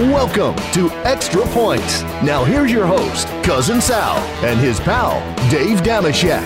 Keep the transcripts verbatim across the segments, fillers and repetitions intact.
Welcome to Extra Points. Now here's your host, Cousin Sal, and his pal, Dave Dameshek.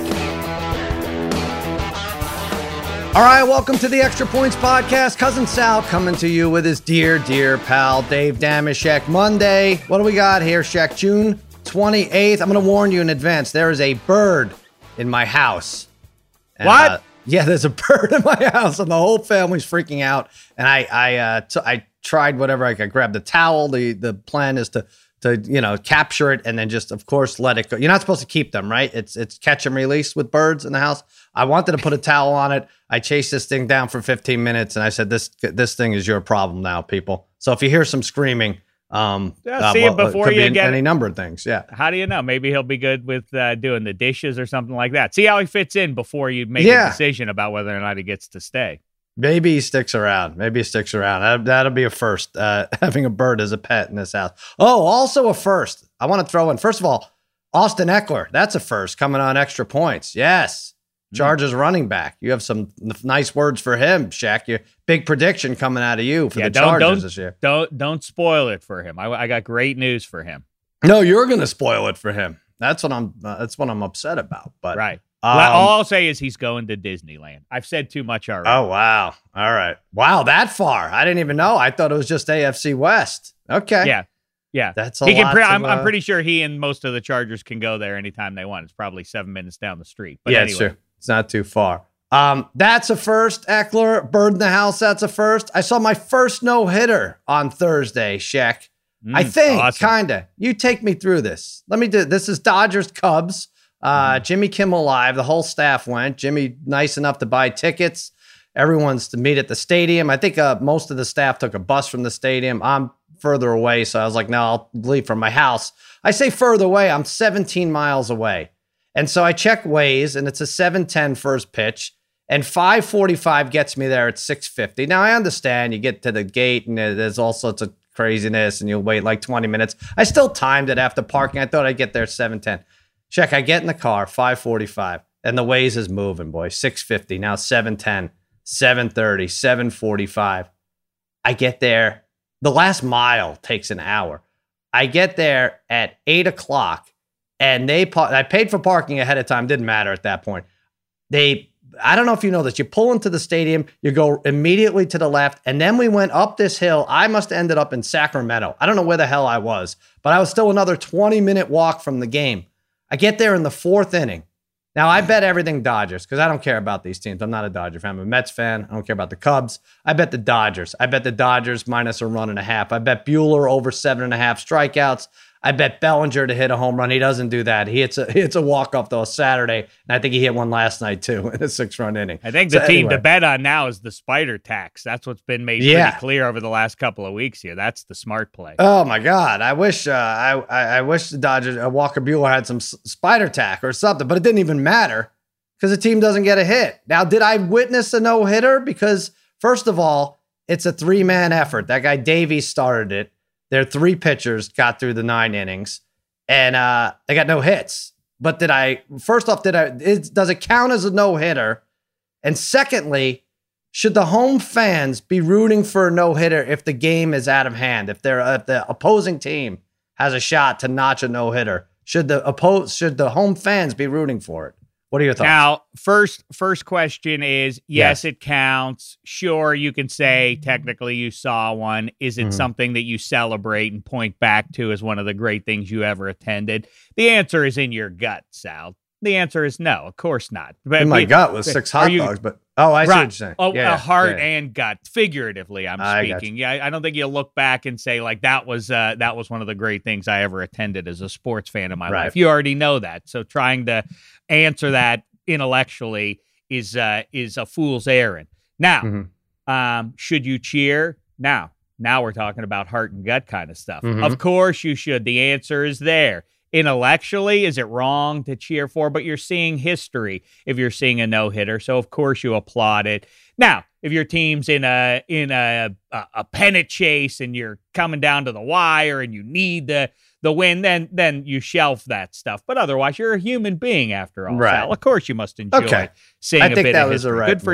All right, welcome to the Extra Points podcast. Cousin Sal coming to you with his dear, dear pal, Dave Dameshek. Monday, what do we got here, Shek? June twenty-eighth. I'm going to warn you in advance. There is a bird in my house. And, what? Uh, yeah, there's a bird in my house, and the whole family's freaking out. And I, I, uh, t- I tried whatever I could. Grab the towel. The the plan is to, to you know, capture it and then just, of course, let it go. You're not supposed to keep them, right? It's it's catch and release with birds in the house. I wanted to put a towel on it. I chased this thing down for fifteen minutes, and I said, "This this thing is your problem now, people." So if you hear some screaming, um, yeah, see uh, well, it before it you be get any number of things. Yeah. How do you know? Maybe he'll be good with uh, doing the dishes or something like that. See how he fits in before you make yeah. a decision about whether or not he gets to stay. Maybe he sticks around. Maybe he sticks around. That, that'll be a first, uh, having a bird as a pet in this house. Oh, also a first. I want to throw in, first of all, Austin Ekeler. That's a first coming on Extra Points. Yes. Chargers mm. running back. You have some nice words for him, Shaq. Your big prediction coming out of you for yeah, the don't, Chargers don't, this year. Don't don't spoil it for him. I, I got great news for him. No, you're going to spoil it for him. That's what I'm. Uh, that's what I'm upset about. But right. Um, well, all I'll say is he's going to Disneyland. I've said too much already. Oh wow! All right. Wow, that far. I didn't even know. I thought it was just A F C West. Okay. Yeah. Yeah, that's a he lot. Can pre- of, I'm, uh, I'm pretty sure he and most of the Chargers can go there anytime they want. It's probably seven minutes down the street. But yeah, anyway. sure. It's not too far. Um, that's a first, Ekeler. Bird in the house, that's a first. I saw my first no-hitter on Thursday, Shek. Mm, I think, awesome. kind of. You take me through this. Let me do this. is Dodgers-Cubs. Uh, mm. Jimmy Kimmel Live. The whole staff went. Jimmy, nice enough to buy tickets. Everyone's to meet at the stadium. I think uh, most of the staff took a bus from the stadium. I'm further away, so I was like, no, I'll leave from my house. I say further away. I'm seventeen miles away. And so I check Waze, and it's a seven ten first pitch, and five forty-five gets me there at six fifty. Now, I understand you get to the gate, and there's all sorts of craziness, and you'll wait like twenty minutes. I still timed it after parking. I thought I'd get there seven ten. Check, I get in the car, five forty-five, and the Waze is moving, boy. six fifty, now seven ten, seven thirty, seven forty-five. I get there. The last mile takes an hour. I get there at eight o'clock. And they, I paid for parking ahead of time. Didn't matter at that point. They, I don't know if you know this. You pull into the stadium, you go immediately to the left, and then we went up this hill. I must have ended up in Sacramento. I don't know where the hell I was, but I was still another twenty minute walk from the game. I get there in the fourth inning. Now, I bet everything Dodgers because I don't care about these teams. I'm not a Dodger fan. I'm a Mets fan. I don't care about the Cubs. I bet the Dodgers. I bet the Dodgers minus a run and a half. I bet Buehler over seven and a half strikeouts. I bet Bellinger to hit a home run. He doesn't do that. He hits a he hits a walk-off, though, Saturday, and I think he hit one last night, too, in a six-run inning. I think the so, team anyway. to bet on now is the Spider tax. That's what's been made yeah. pretty clear over the last couple of weeks here. That's the smart play. Oh, my God. I wish uh, I, I I wish the Dodgers, uh, Walker Buehler had some s- Spider tack or something, but it didn't even matter because the team doesn't get a hit. Now, did I witness a no-hitter? Because, first of all, it's a three-man effort. That guy Davies started it. Their three pitchers got through the nine innings. And uh, they got no hits. But did I, first off, did I, is, does it count as a no-hitter? And secondly, should the home fans be rooting for a no-hitter if the game is out of hand? If they're, if the opposing team has a shot to notch a no-hitter, should the oppose, should the home fans be rooting for it? What are your thoughts? Now, first first question is, yes, Yes. it counts. Sure, you can say technically you saw one. Is it Mm-hmm. something that you celebrate and point back to as one of the great things you ever attended? The answer is in your gut, Sal. The answer is no, of course not. But in my we- gut was six hot you- dogs, but oh, I see right. what you're saying. Oh, yeah, a heart yeah. and gut, figuratively. I'm I got speaking. Yeah, I I don't think you look back and say like that was uh, that was one of the great things I ever attended as a sports fan in my Right. life. You already know that. So trying to answer that intellectually is uh, is a fool's errand. Now, Mm-hmm. um, should you cheer? Now, now we're talking about heart and gut kind of stuff. Mhm. Of course you should. The answer is there. Intellectually, is it wrong to cheer for? But you're seeing history if you're seeing a no-hitter, so of course you applaud it. Now, if your team's in a in a a, a pennant chase and you're coming down to the wire and you need the the win, then then you shelf that stuff. But otherwise, you're a human being after all. Right. Sal. Of course, you must enjoy Okay. seeing I a think bit that of was the history. right Good for move. you.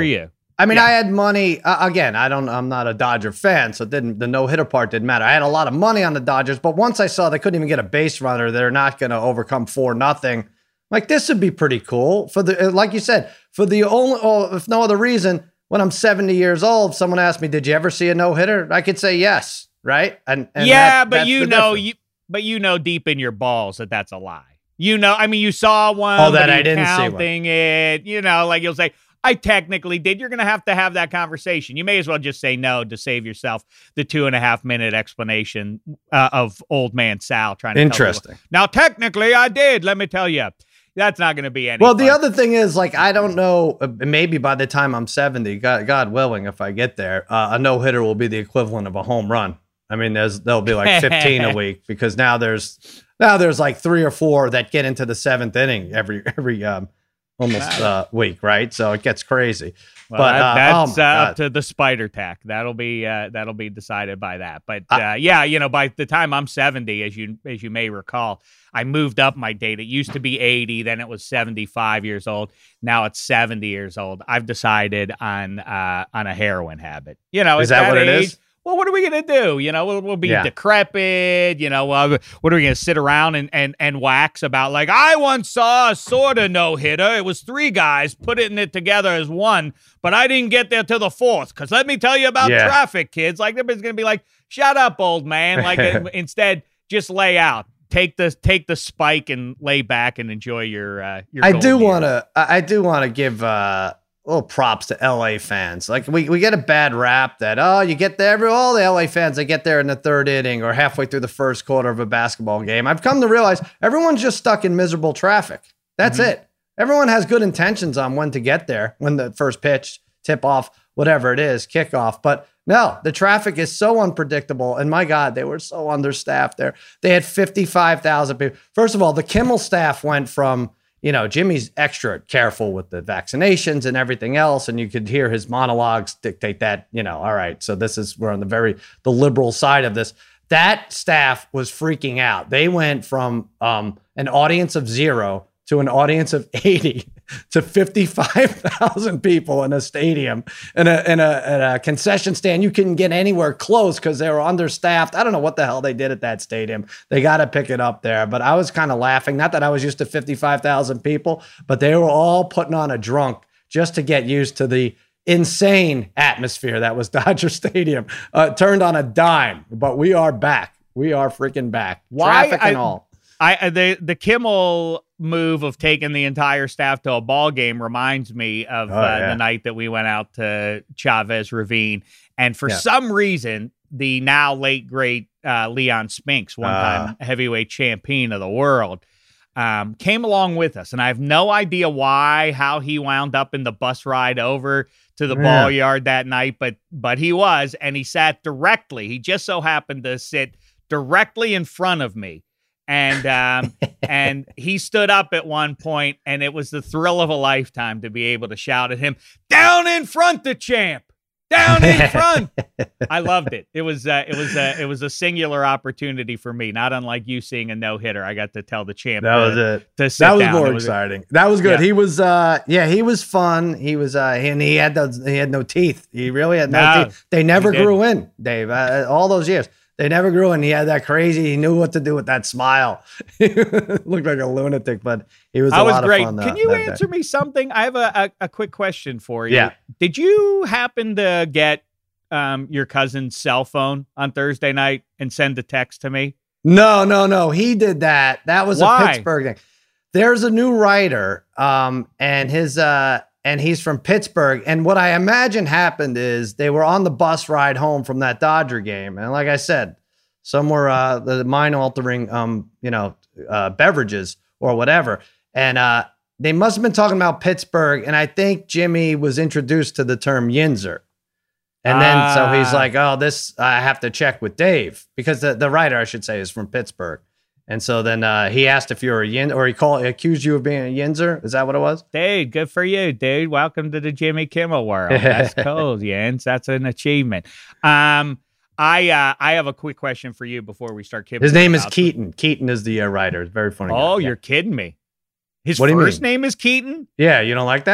I mean, Yeah. I had money uh, again. I don't. I'm not a Dodger fan, so it didn't. The no hitter part didn't matter. I had a lot of money on the Dodgers, but once I saw they couldn't even get a base runner, they're not going to overcome four nothing. Like this would be pretty cool for the. Like you said, for the only, oh, if no other reason, when I'm seventy years old, someone asked me, "Did you ever see a no hitter?" I could say yes, right? And, and yeah, that, but you know, you but you know deep in your balls that that's a lie. You know, I mean, you saw one. Oh, that but I didn't see counting it. You know, like you'll say, I technically did. You're going to have to have that conversation. You may as well just say no to save yourself the two and a half minute explanation uh, of old man Sal trying to Interesting. Tell you, now, technically, I did. Let me tell you, that's not going to be any. Well, fun. the other thing is, like, I don't know. uh, Maybe by the time I'm seventy, God, God willing, if I get there, uh, a no hitter will be the equivalent of a home run. I mean, there's there'll be like fifteen a week because now there's now there's like three or four that get into the seventh inning every every um almost uh, week, right? So it gets crazy. Well, but that, uh, that's oh uh, my up God. to the spider tack. That'll be uh, that'll be decided by that. But Uh, uh, yeah, you know, by the time I'm seventy, as you as you may recall, I moved up my date. It used to be eighty, then it was seventy-five years old. Now it's seventy years old. I've decided on uh, on a heroin habit. You know, Is at that what it age, is? Well, what are we gonna do? You know, we'll, we'll be Yeah. decrepit. You know, uh, what are we gonna sit around and, and and wax about? Like, I once saw a sort of no hitter. It was three guys putting it together as one, but I didn't get there till the fourth. Because let me tell you about Yeah. traffic, kids. Like, everybody's gonna be like, "Shut up, old man!" Like, uh, instead, just lay out. Take the take the spike and lay back and enjoy your uh, your. I do golden want years. to. I I do want to give uh, little props to L A fans. Like we, we get a bad rap that oh you get there. Every all the L A fans they get there in the third inning or halfway through the first quarter of a basketball game. I've come to realize everyone's just stuck in miserable traffic. That's Mhm. it. Everyone has good intentions on when to get there, when the first pitch, tip off, whatever it is, kickoff. But no, the traffic is so unpredictable. And my God, they were so understaffed there. They had fifty-five thousand people. First of all, the Kimmel staff went from, you know, Jimmy's extra careful with the vaccinations and everything else. And you could hear his monologues dictate that, you know, all right, so this is, we're on the very, the liberal side of this. That staff was freaking out. They went from um, an audience of zero to an audience of eighty to fifty-five thousand people in a stadium, in a, in a, in a concession stand. You couldn't get anywhere close because they were understaffed. I don't know what the hell they did at that stadium. They got to pick it up there. But I was kind of laughing. Not that I was used to fifty-five thousand people, but they were all putting on a drunk just to get used to the insane atmosphere that was Dodger Stadium. Uh, turned on a dime, but we are back. We are freaking back. Why Traffic and I- all. I the the Kimmel move of taking the entire staff to a ball game reminds me of Oh, uh, yeah. the night that we went out to Chavez Ravine, and for Yeah. some reason, the now late great uh, Leon Spinks, one time Ah. heavyweight champion of the world, um, came along with us, and I have no idea why, how he wound up in the bus ride over to the Yeah. ball yard that night, but but he was, and he sat directly. He just so happened to sit directly in front of me. And um, and he stood up at one point, and it was the thrill of a lifetime to be able to shout at him, "Down in front, the champ! Down in front!" I loved it. It was uh, it was uh, it was a singular opportunity for me, not unlike you seeing a no hitter. I got to tell the champ That to, was it. to sit That was down. more It was- exciting. That was good. Yeah. He was, uh, yeah, he was fun. He was, uh, and he had those, he had no teeth. He really had no, No, teeth. They never he grew in, Dave. Uh, all those years, they never grew in. He had that crazy. He knew what to do with that smile. He looked like a lunatic, but he was. A I was lot great. Of fun, uh, Can you that day. answer me something? I have a, a, a quick question for you. Yeah. Did you happen to get um, your cousin's cell phone on Thursday night and send a text to me? No, no, no. He did that. That was Why? a Pittsburgh thing. There's a new writer, um, and his uh, and he's from Pittsburgh. And what I imagine happened is they were on the bus ride home from that Dodger game, and like I said, some were uh, the mind altering, um, you know, uh, beverages or whatever, and uh, they must have been talking about Pittsburgh. And I think Jimmy was introduced to the term Yinzer. And then so he's Ah. like, oh, this, I have to check with Dave because the, the writer, I should say, is from Pittsburgh. And so then uh, he asked if you were a yin, or he called, accused you of being a Yinzer. Is that what it was? Dude, good for you, dude. Welcome to the Jimmy Kimmel world. That's cool, Jens. That's an achievement. Um, I uh, I have a quick question for you before we start kidding. His name is about- Keaton. Keaton is the uh, writer. It's very funny. Oh, guy. Yeah. you're kidding me. His What do you first mean? name is Keaton? Yeah, you don't like that?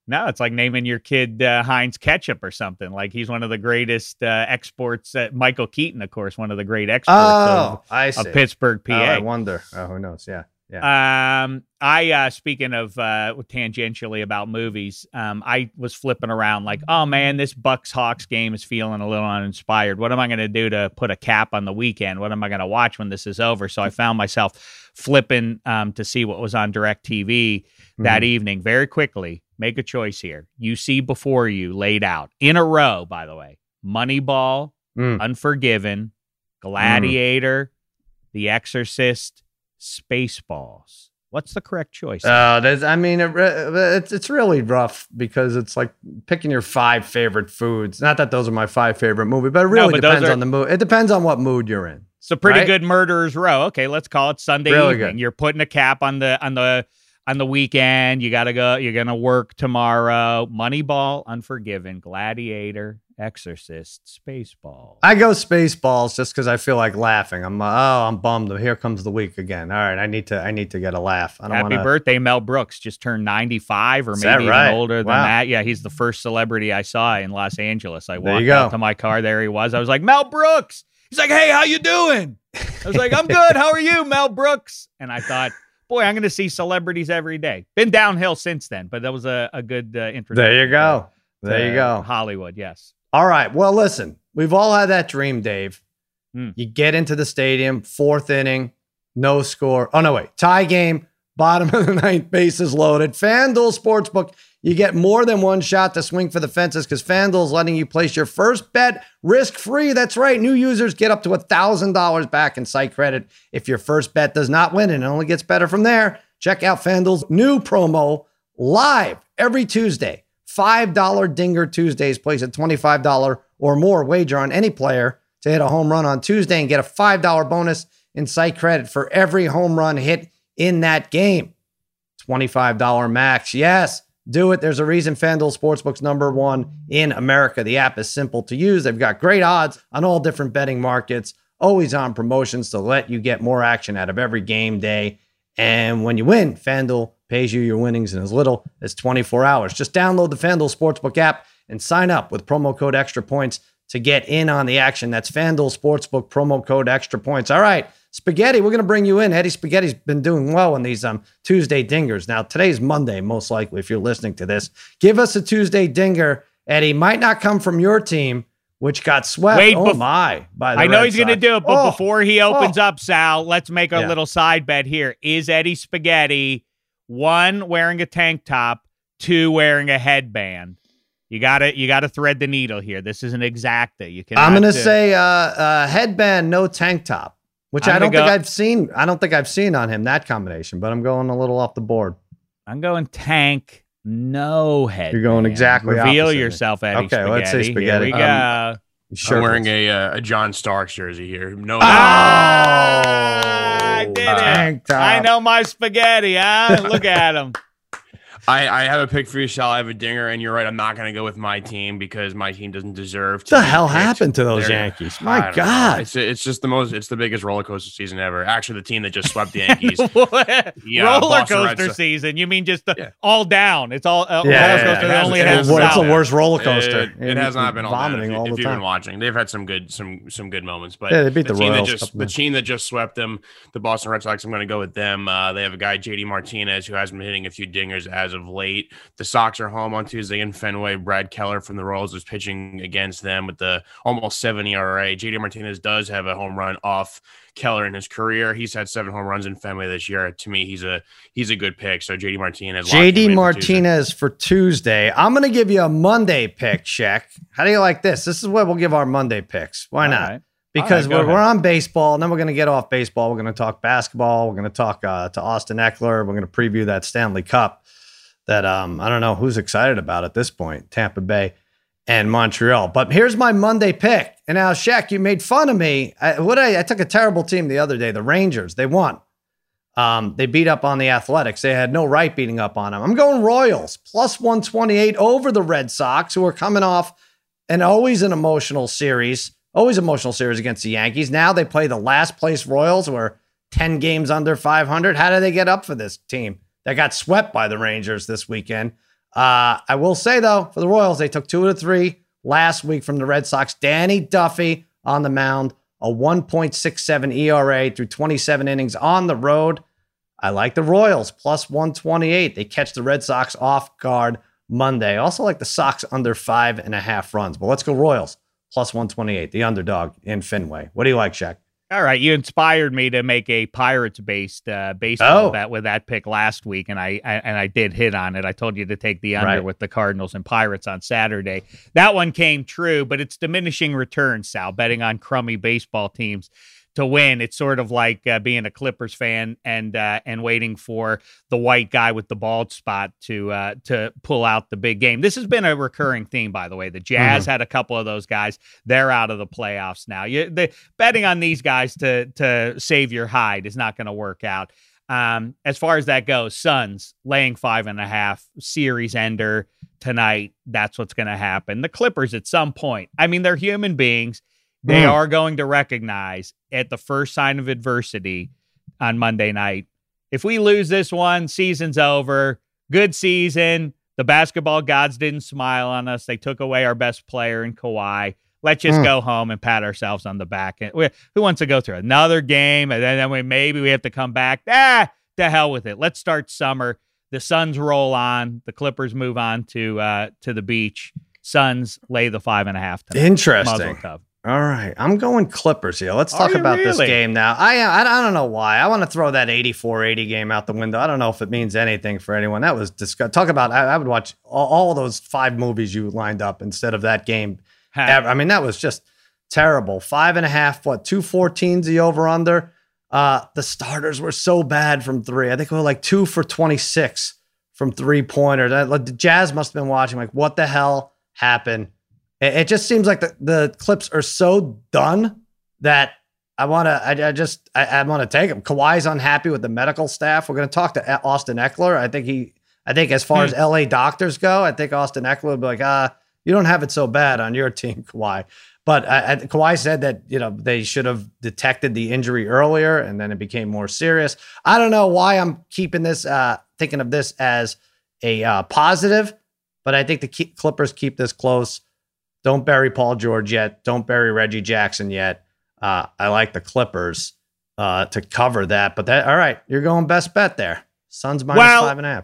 No, it's like naming your kid uh, Heinz ketchup or something. Like he's one of the greatest uh, exports. Uh, Michael Keaton, of course, one of the great exports oh, of, I of Pittsburgh, P A. Oh, I wonder. Oh, who knows? Yeah. Yeah. Um, I, uh, speaking of, uh, tangentially about movies, um, I was flipping around like, oh man, this Bucks Hawks game is feeling a little uninspired. What am I going to do to put a cap on the weekend? What am I going to watch when this is over? So I found myself flipping, um, to see what was on DirecTV that mm-hmm. evening. Very quickly, make a choice here. You see before you laid out in a row, by the way, Moneyball, mm. Unforgiven, Gladiator, mm. The Exorcist, Spaceballs. What's the correct choice? Uh, there's, I mean, it, it's it's really rough because it's like picking your five favorite foods. Not that those are my five favorite movies, but it really no, but depends are, on the mood. It depends on what mood you're in. It's a pretty right? good murderer's row. Okay, let's call it Sunday really evening. Good. You're putting a cap on the on the on the weekend. You got to go. You're gonna work tomorrow. Moneyball, Unforgiven, Gladiator, Exorcist, Spaceballs. I go Spaceballs just because I feel like laughing. I'm uh, oh, I'm bummed. Here comes the week again. All right, I need to I need to get a laugh. I don't Happy wanna... birthday, Mel Brooks. Just turned ninety-five or Is maybe right? even older wow. than that. Yeah, he's the first celebrity I saw in Los Angeles. I walked out to my car. There he was. I was like, Mel Brooks. He's like, hey, how you doing? I was like, I'm good. How are you, Mel Brooks? And I thought, boy, I'm going to see celebrities every day. Been downhill since then, but that was a, a good uh, introduction. There you go. There you go. Hollywood, yes. All right. Well, listen, we've all had that dream, Dave. Mm. You get into the stadium, fourth inning, no score. Oh, no, wait. Tie game, bottom of the ninth, bases loaded. FanDuel Sportsbook, you get more than one shot to swing for the fences because FanDuel is letting you place your first bet risk-free. That's right. New users get up to one thousand dollars back in site credit if your first bet does not win, and it only gets better from there. Check out FanDuel's new promo live every Tuesday. five dollar Dinger Tuesdays. Place a twenty-five dollars or more wager on any player to hit a home run on Tuesday and get a five dollar bonus in site credit for every home run hit in that game. twenty-five dollars max. Yes, do it. There's a reason FanDuel Sportsbook's number one in America. The app is simple to use. They've got great odds on all different betting markets, always on promotions to let you get more action out of every game day. And when you win, FanDuel pays you your winnings in as little as twenty-four hours. Just download the FanDuel Sportsbook app and sign up with promo code Extra Points to get in on the action. That's FanDuel Sportsbook, promo code Extra Points. All right, Spaghetti, we're going to bring you in. Eddie Spaghetti's been doing well in these um Tuesday dingers. Now, today's Monday, most likely, if you're listening to this. Give us a Tuesday dinger, Eddie. Might not come from your team, which got swept. Wait, oh, bef- my. By the I know Red he's going to do it, but oh, before he opens oh. up, Sal, let's make a yeah. little side bet here. Is Eddie Spaghetti, one, wearing a tank top, two, wearing a headband? You gotta, you gotta thread the needle here. This is an exacta. You can. I'm gonna say uh, uh, headband, no tank top, which I'm I don't think go, I've seen. I don't think I've seen on him that combination. But I'm going a little off the board. I'm going tank, no headband. You're going exactly. Reveal opposite. yourself, Eddie. Okay, Spaghetti. let's say Spaghetti. Here we um, go. Sure, I'm wearing a uh, a John Starks jersey here. No, oh, I did uh, it. I know my spaghetti. Huh? Look at him. I, I have a pick for you, Shal. I have a dinger, and you're right. I'm not going to go with my team because my team doesn't deserve to. What the hell happened to those They're, Yankees? My God. It's it's just the most, it's the biggest roller coaster season ever. Actually, the team that just swept the Yankees. yeah, roller coaster season? You mean just the, yeah. all down? It's all uh, yeah, roller yeah, coaster. Yeah, it only it has What's the worst roller coaster? It, it has not been all vomiting down. If, all if the you've time. been watching, they've had some good some some good moments. But yeah, they beat the, the team Royals. that just the team that just swept them, the Boston Red Sox. I'm going to go with them. Uh, they have a guy, J D Martinez, who has been hitting a few dingers as of late. The Sox are home on Tuesday in Fenway. Brad Keller from the Royals is pitching against them with the almost seven E R A. J D Martinez does have a home run off Keller in his career. He's had seven home runs in Fenway this year. To me, he's a he's a good pick. So J D Martinez. J D Martinez for Tuesday. For Tuesday. I'm going to give you a Monday pick, Check. How do you like this? This is what we'll give our Monday picks. Why All not? Right. Because right, we're, we're on baseball, and then we're going to get off baseball. We're going to talk basketball. We're going to talk uh, to Austin Eckler. We're going to preview that Stanley Cup that um, I don't know who's excited about at this point, Tampa Bay and Montreal. But here's my Monday pick. And now, Shaq, you made fun of me. I, what I, I took a terrible team the other day, the Rangers. They won. Um, they beat up on the Athletics. They had no right beating up on them. I'm going Royals, plus one twenty-eight over the Red Sox, who are coming off an always an emotional series, always emotional series against the Yankees. Now they play the last place Royals, who are ten games under five hundred. How do they get up for this team that got swept by the Rangers this weekend? Uh, I will say, though, for the Royals, they took two of the three last week from the Red Sox. Danny Duffy on the mound, a one point six seven E R A through twenty-seven innings on the road. I like the Royals, plus one twenty-eight. They catch the Red Sox off guard Monday. I also like the Sox under five and a half runs. But let's go Royals, plus one twenty-eight, the underdog in Fenway. What do you like, Shaq? All right, you inspired me to make a Pirates-based uh, baseball oh. bet with that pick last week, and I, I and I did hit on it. I told you to take the under right. with the Cardinals and Pirates on Saturday. That one came true, but it's diminishing returns, Sal, betting on crummy baseball teams to win. It's sort of like uh, being a Clippers fan and uh, and waiting for the white guy with the bald spot to uh, to pull out the big game. This has been a recurring theme, by the way. The Jazz mm-hmm. had a couple of those guys. They're out of the playoffs now. You, the, betting on these guys to to save your hide is not going to work out. Um, as far as that goes, Suns laying five and a half, series ender tonight. That's what's going to happen. The Clippers at some point. I mean, they're human beings. They mm. are going to recognize at the first sign of adversity on Monday night, if we lose this one, season's over. Good season. The basketball gods didn't smile on us. They took away our best player in Kawhi. Let's just mm. go home and pat ourselves on the back. Who wants to go through another game? And then we, maybe we have to come back. Ah, to hell with it. Let's start summer. The Suns roll on. The Clippers move on to uh, to the beach. Suns lay the five and a half tonight. Interesting. All right, I'm going Clippers here. Let's talk about really? this game now. I, I I don't know why. I want to throw that eighty-four eighty game out the window. I don't know if it means anything for anyone. That was disgusting. Talk about, I, I would watch all, all those five movies you lined up instead of that game. Ever. I mean, that was just terrible. Five and a half, what, two fourteens the over-under. Uh, the starters were so bad from three. I think we were like two for twenty-six from three-pointers. The Jazz must have been watching, like, what the hell happened? It just seems like the, the Clips are so done that I want to, I, I just, I, I want to take them. Kawhi's unhappy with the medical staff. We're going to talk to Austin Eckler. I think he, I think as far hmm. as L A doctors go, I think Austin Eckler would be like, ah, you don't have it so bad on your team, Kawhi. But I, I, Kawhi said that, you know, they should have detected the injury earlier and then it became more serious. I don't know why I'm keeping this, uh, thinking of this as a uh, positive, but I think the key, Clippers keep this close. Don't bury Paul George yet. Don't bury Reggie Jackson yet. Uh, I like the Clippers uh, to cover that. But that, all right, you're going best bet there. Suns minus well, five and a half.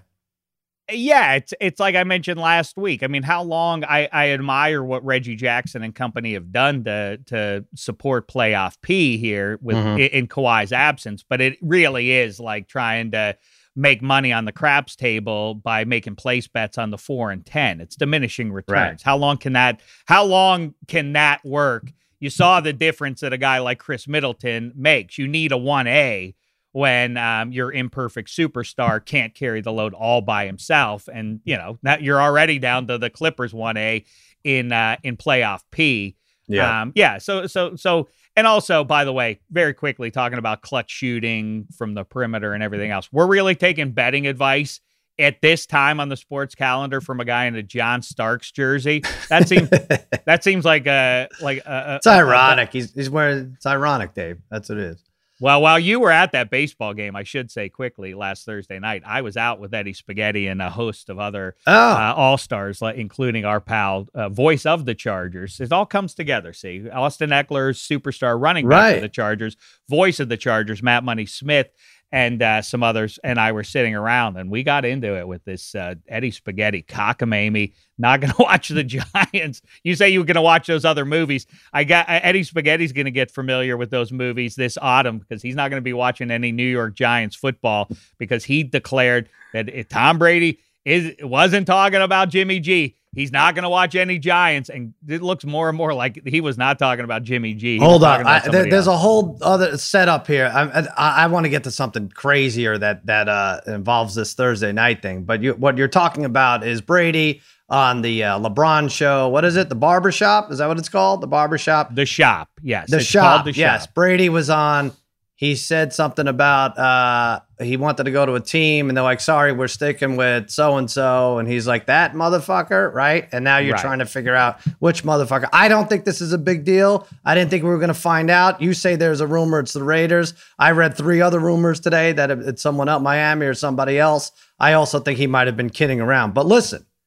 Yeah, it's it's like I mentioned last week. I mean, how long I, I admire what Reggie Jackson and company have done to to support playoff P here with mm-hmm. in, in Kawhi's absence. But it really is like trying to make money on the craps table by making place bets on the four and ten. It's diminishing returns. Right. How long can that, how long can that work? You saw the difference that a guy like Chris Middleton makes. You need a one A when um, your imperfect superstar can't carry the load all by himself. And, you know, that you're already down to the Clippers one A in, uh, in playoff P. Yeah. Um, yeah. So, so, so, and also, by the way, very quickly talking about clutch shooting from the perimeter and everything else. We're really taking betting advice at this time on the sports calendar from a guy in a John Starks jersey. That seems that seems like a like a, it's ironic. A, he's he's wearing. It's ironic, Dave. That's what it is. Well, while you were at that baseball game, I should say quickly, last Thursday night, I was out with Eddie Spaghetti and a host of other oh. uh, all-stars, including our pal, uh, voice of the Chargers. It all comes together, see? Austin Eckler's superstar running back right. for the Chargers, voice of the Chargers, Matt Money Smith, and uh, some others, and I were sitting around, and we got into it with this uh, Eddie Spaghetti cockamamie, not going to watch the Giants. You say you were going to watch those other movies. I got Eddie Spaghetti's going to get familiar with those movies this autumn because he's not going to be watching any New York Giants football because he declared that if Tom Brady is wasn't talking about Jimmy G, he's not going to watch any Giants, and it looks more and more like he was not talking about Jimmy G. He Hold on, I, there, there's else. a whole other setup here. I, I, I want to get to something crazier that that uh, involves this Thursday night thing. But you, what you're talking about is Brady on the uh, LeBron show. What is it? The Barbershop? Is that what it's called? The Barbershop? The Shop. Yes. The it's Shop. The yes. Shop. Brady was on. He said something about uh, he wanted to go to a team, and they're like, sorry, we're sticking with so-and-so. And he's like, that motherfucker, right? And now you're right. trying to figure out which motherfucker. I don't think this is a big deal. I didn't think we were going to find out. You say there's a rumor it's the Raiders. I read three other rumors today that it's someone out Miami or somebody else. I also think he might have been kidding around. But listen,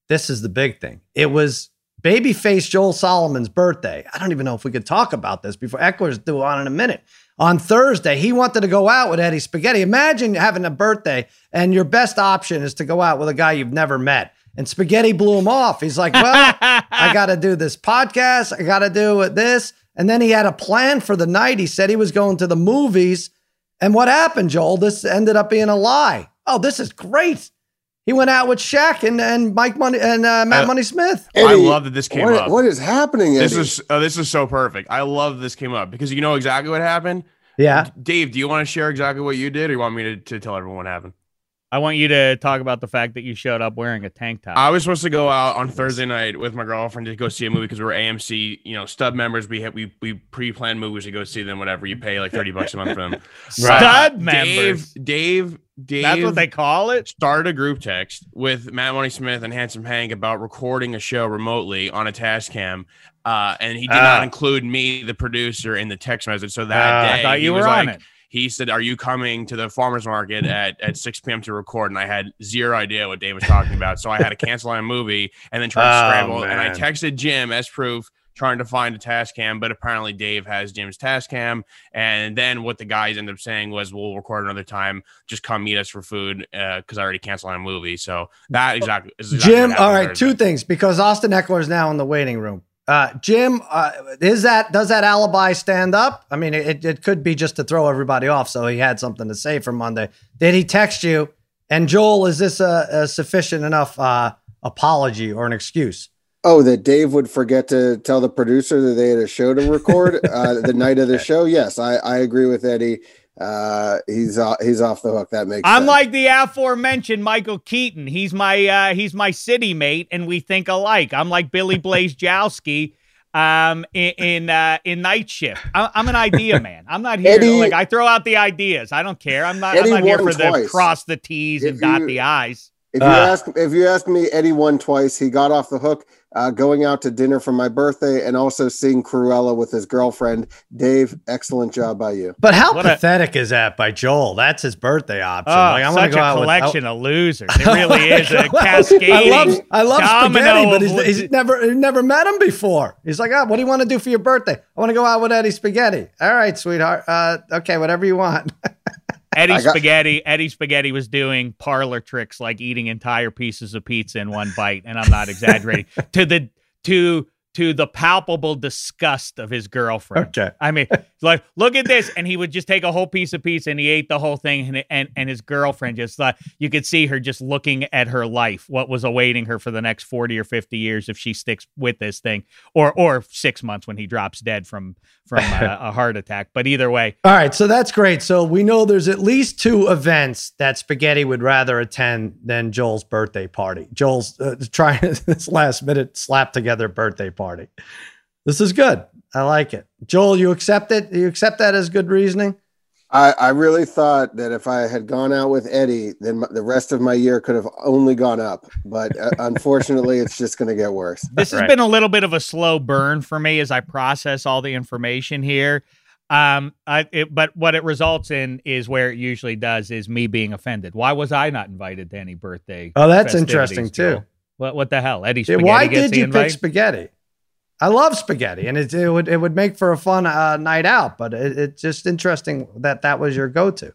this is the big thing. It was babyface Joel Solomon's birthday. I don't even know if we could talk about this before Eckler's due on in a minute. On Thursday, he wanted to go out with Eddie Spaghetti. Imagine having a birthday and your best option is to go out with a guy you've never met. And Spaghetti blew him off. He's like, well, I got to do this podcast. I got to do this. And then he had a plan for the night. He said he was going to the movies. And what happened, Joel? This ended up being a lie. Oh, this is great. He went out with Shaq and, and Mike Money and uh, Matt uh, Money Smith. Eddie, I love that this came what, up. What is happening? Eddie? This is uh, this is so perfect. I love this came up because you know exactly what happened. Yeah, Dave, do you want to share exactly what you did, or you want me to, to tell everyone what happened? I want you to talk about the fact that you showed up wearing a tank top. I was supposed to go out on Thursday night with my girlfriend to go see a movie because we were A M C, you know, stub members. We had, we we pre-planned movies to go see them. Whatever, you pay like thirty bucks a month for them. Stud uh, members. Dave, Dave, Dave. That's what they call it. Started a group text with Matt Money Smith and Handsome Hank about recording a show remotely on a Tascam, uh, and he did uh, not include me, the producer, in the text message. So that uh, day, I thought you he were was on like, it. He said, are you coming to the farmer's market at, at six p.m. to record? And I had zero idea what Dave was talking about. So I had to cancel on a movie and then try to oh, scramble. Man. And I texted Jim as proof, trying to find a Tascam, but apparently Dave has Jim's Tascam. And then what the guys ended up saying was, we'll record another time. Just come meet us for food because uh, I already canceled on a movie. So that exactly is exactly Jim, all right, Thursday. two things. Because Austin Eckler is now in the waiting room. Uh, Jim, uh, is that does that alibi stand up? I mean, it, it could be just to throw everybody off, so he had something to say for Monday. Did he text you? And Joel, is this a, a sufficient enough uh, apology or an excuse? Oh, that Dave would forget to tell the producer that they had a show to record uh, the night of the show? Yes, I, I agree with Eddie. Uh, he's uh, he's off the hook. That makes I'm sense. like the aforementioned Michael Keaton. He's my uh, he's my city mate, and we think alike. I'm like Billy Blaze Jowski um, in in, uh, in Night Shift. I'm, I'm an idea man. I'm not here Eddie, to, like I throw out the ideas. I don't care. I'm not. Eddie I'm not here for twice. the cross the T's If and dot you, the I's. If you uh, ask if you ask me, Eddie won twice. He got off the hook. Uh, going out to dinner for my birthday and also seeing Cruella with his girlfriend. Dave, excellent job by you. But how what pathetic a, is that by Joel? That's his birthday option. Oh, like, I such go a out collection with, of losers. It really is a cascading. I love, I love Spaghetti, but of, he's, he's never he's never met him before. He's like, oh, what do you want to do for your birthday? I want to go out with Eddie Spaghetti. All right, sweetheart. Uh, okay, whatever you want. Eddie got- Spaghetti, Eddie Spaghetti was doing parlor tricks like eating entire pieces of pizza in one bite, and I'm not exaggerating. to the to to the palpable disgust of his girlfriend. Okay. I mean, like, look at this. And he would just take a whole piece of pizza and he ate the whole thing. And and, and his girlfriend just thought, you could see her just looking at her life, what was awaiting her for the next forty or fifty years if she sticks with this thing, or or six months when he drops dead from from a, a heart attack. But either way. All right. So that's great. So we know there's at least two events that Spaghetti would rather attend than Joel's birthday party. Joel's uh, trying this last minute slap together birthday party. This is good. I like it. Joel, you accept it? You accept that as good reasoning? I, I really thought that if I had gone out with Eddie, then the rest of my year could have only gone up. But uh, unfortunately, it's just going to get worse. This has right. been a little bit of a slow burn for me as I process all the information here. Um, I, it, but what it results in is where it usually does is me being offended. Why was I not invited to any birthday? Oh, that's festivities, interesting Joel? too. What what the hell, Eddie? Yeah, Spaghetti why gets did the you invite? pick Spaghetti? I love Spaghetti, and it, it would it would make for a fun uh, night out. But it, it's just interesting that that was your go-to.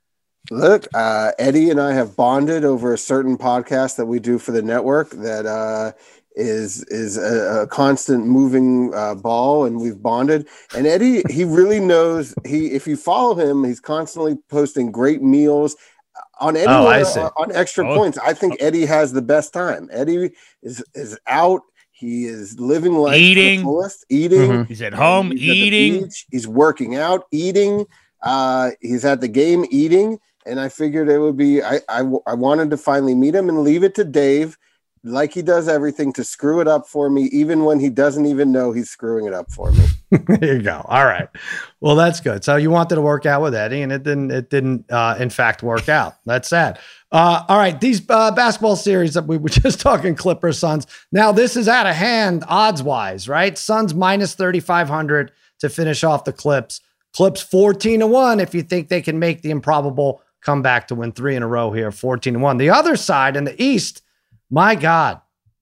Look, uh, Eddie and I have bonded over a certain podcast that we do for the network that uh, is is a, a constant moving uh, ball, and we've bonded. And Eddie, he really knows. He if you follow him, he's constantly posting great meals. On Eddie, oh, I on, see. on extra oh. points, I think Eddie has the best time. Eddie is is out. He is living life Eating. to the fullest, eating. Mm-hmm. He's at home he's at the eating. beach, he's working out, eating. Uh, he's at the game eating. And I figured it would be, I, I, I wanted to finally meet him and leave it to Dave, like he does everything, to screw it up for me, even when he doesn't even know he's screwing it up for me. There you go. All right. Well, that's good. So you wanted to work out with Eddie, and it didn't, it didn't, uh, in fact, work out. That's sad. Uh, all right. These uh, basketball series that we were just talking Clippers, Suns. Now, this is out of hand odds wise, right? Suns minus thirty-five hundred to finish off the Clips. Clips fourteen to one if you think they can make the improbable comeback to win three in a row here, fourteen to one. The other side in the East, my God,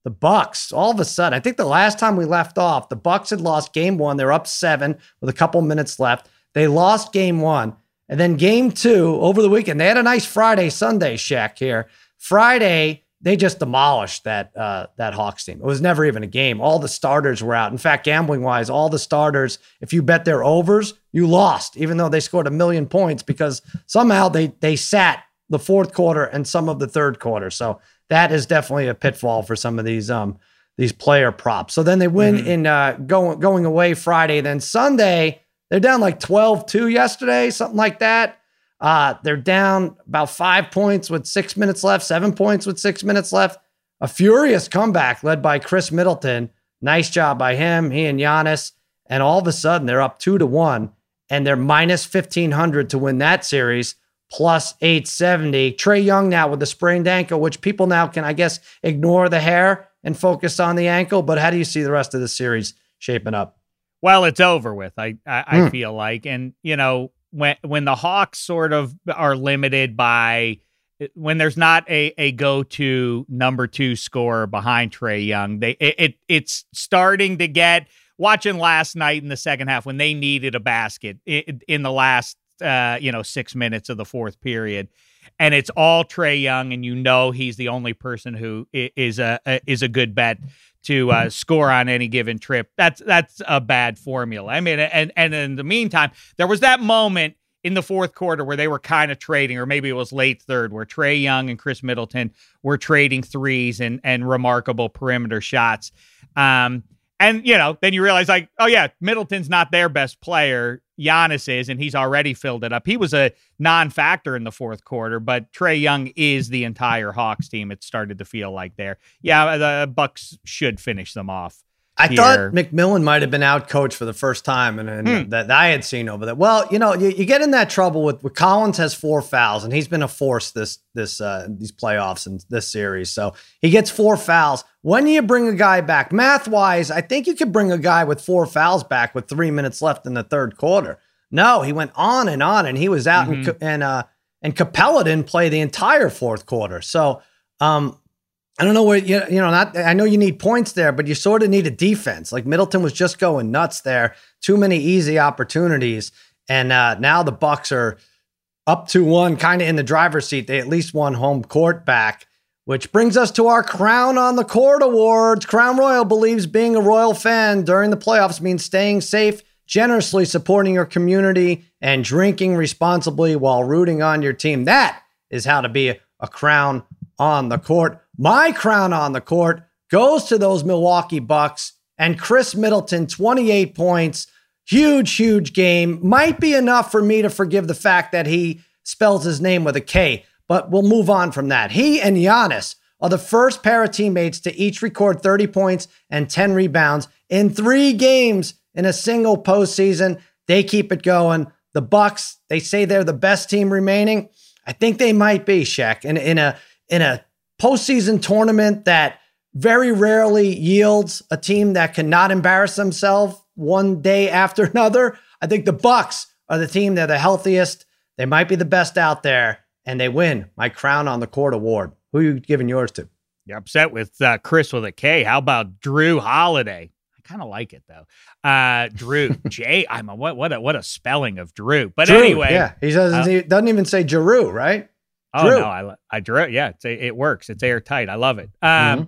the Bucks, all of a sudden, I think the last time we left off, the Bucks had lost game one. They're up seven with a couple minutes left. They lost game one. And then game two over the weekend, they had a nice Friday, Sunday check here. Friday, they just demolished that uh, that Hawks team. It was never even a game. All the starters were out. In fact, gambling-wise, all the starters, if you bet their overs, you lost, even though they scored a million points because somehow they they sat the fourth quarter and some of the third quarter. So that is definitely a pitfall for some of these um these player props. So then they win mm-hmm. in uh, going going away Friday. Then Sunday, they're down like twelve two yesterday, something like that. Uh, they're down about five points with six minutes left, seven points with six minutes left. A furious comeback led by Chris Middleton. Nice job by him, he and Giannis. And all of a sudden, they're up two to one, and they're minus fifteen hundred to win that series, plus eight seventy. Trae Young now with the sprained ankle, which people now can, I guess, ignore the hair and focus on the ankle. But how do you see the rest of the series shaping up? Well, it's over with, I I, I Mm. feel like. And, you know, when when the Hawks sort of are limited by, when there's not a, a go-to number two scorer behind Trae Young, they it, it it's starting to get, watching last night in the second half when they needed a basket in, in the last, uh, you know, six minutes of the fourth period. And it's all Trae Young, and you know he's the only person who is a, a is a good bet to uh, score on any given trip. That's that's a bad formula. I mean, and and in the meantime, there was that moment in the fourth quarter where they were kind of trading, or maybe it was late third, where Trae Young and Chris Middleton were trading threes and and remarkable perimeter shots. Um, and you know, then you realize, like, oh yeah, Middleton's not their best player. Giannis is, and he's already filled it up. He was a non-factor in the fourth quarter, but Trae Young is the entire Hawks team. It started to feel like there. Yeah, the Bucks should finish them off. I here. thought McMillan might have been out coached for the first time, and, and Hmm. that I had seen over there. Well, you know, you, you get in that trouble with, with Collins has four fouls, and he's been a force this this uh, these playoffs and this series. So he gets four fouls. When you bring a guy back, math wise, I think you could bring a guy with four fouls back with three minutes left in the third quarter. No, he went on and on, and he was out, Mm-hmm. and and uh, and Capella didn't play the entire fourth quarter. So. um I don't know where, you you know, not, I know you need points there, but you sort of need a defense. Like Middleton was just going nuts there. Too many easy opportunities. And uh, now the Bucks are up to one, kind of in the driver's seat. They at least won home court back, which brings us to our Crown on the Court awards. Crown Royal believes being a Royal fan during the playoffs means staying safe, generously supporting your community, and drinking responsibly while rooting on your team. That is how to be a, a Crown on the Court. My crown on the court goes to those Milwaukee Bucks and Chris Middleton, twenty-eight points. Huge, huge game. Might be enough for me to forgive the fact that he spells his name with a K, but we'll move on from that. He and Giannis are the first pair of teammates to each record thirty points and ten rebounds in three games in a single postseason. They keep it going. The Bucks, they say they're the best team remaining. I think they might be, Shaq, in, in a in a postseason tournament that very rarely yields a team that cannot embarrass themselves one day after another. I think the Bucks are the team. They're the healthiest. They might be the best out there, and they win my Crown on the Court award. Who are you giving yours to? You're upset with uh, Chris with a K. How about Drew Holiday? I kind of like it though. Uh, Drew J. I'm a what? What a what a spelling of Drew. But Drew, anyway, yeah, he doesn't. uh, he doesn't even say Giroux, right? Oh Drew. no, I I drew. Yeah, it's a, it works. It's airtight. I love it. Um, Mm-hmm.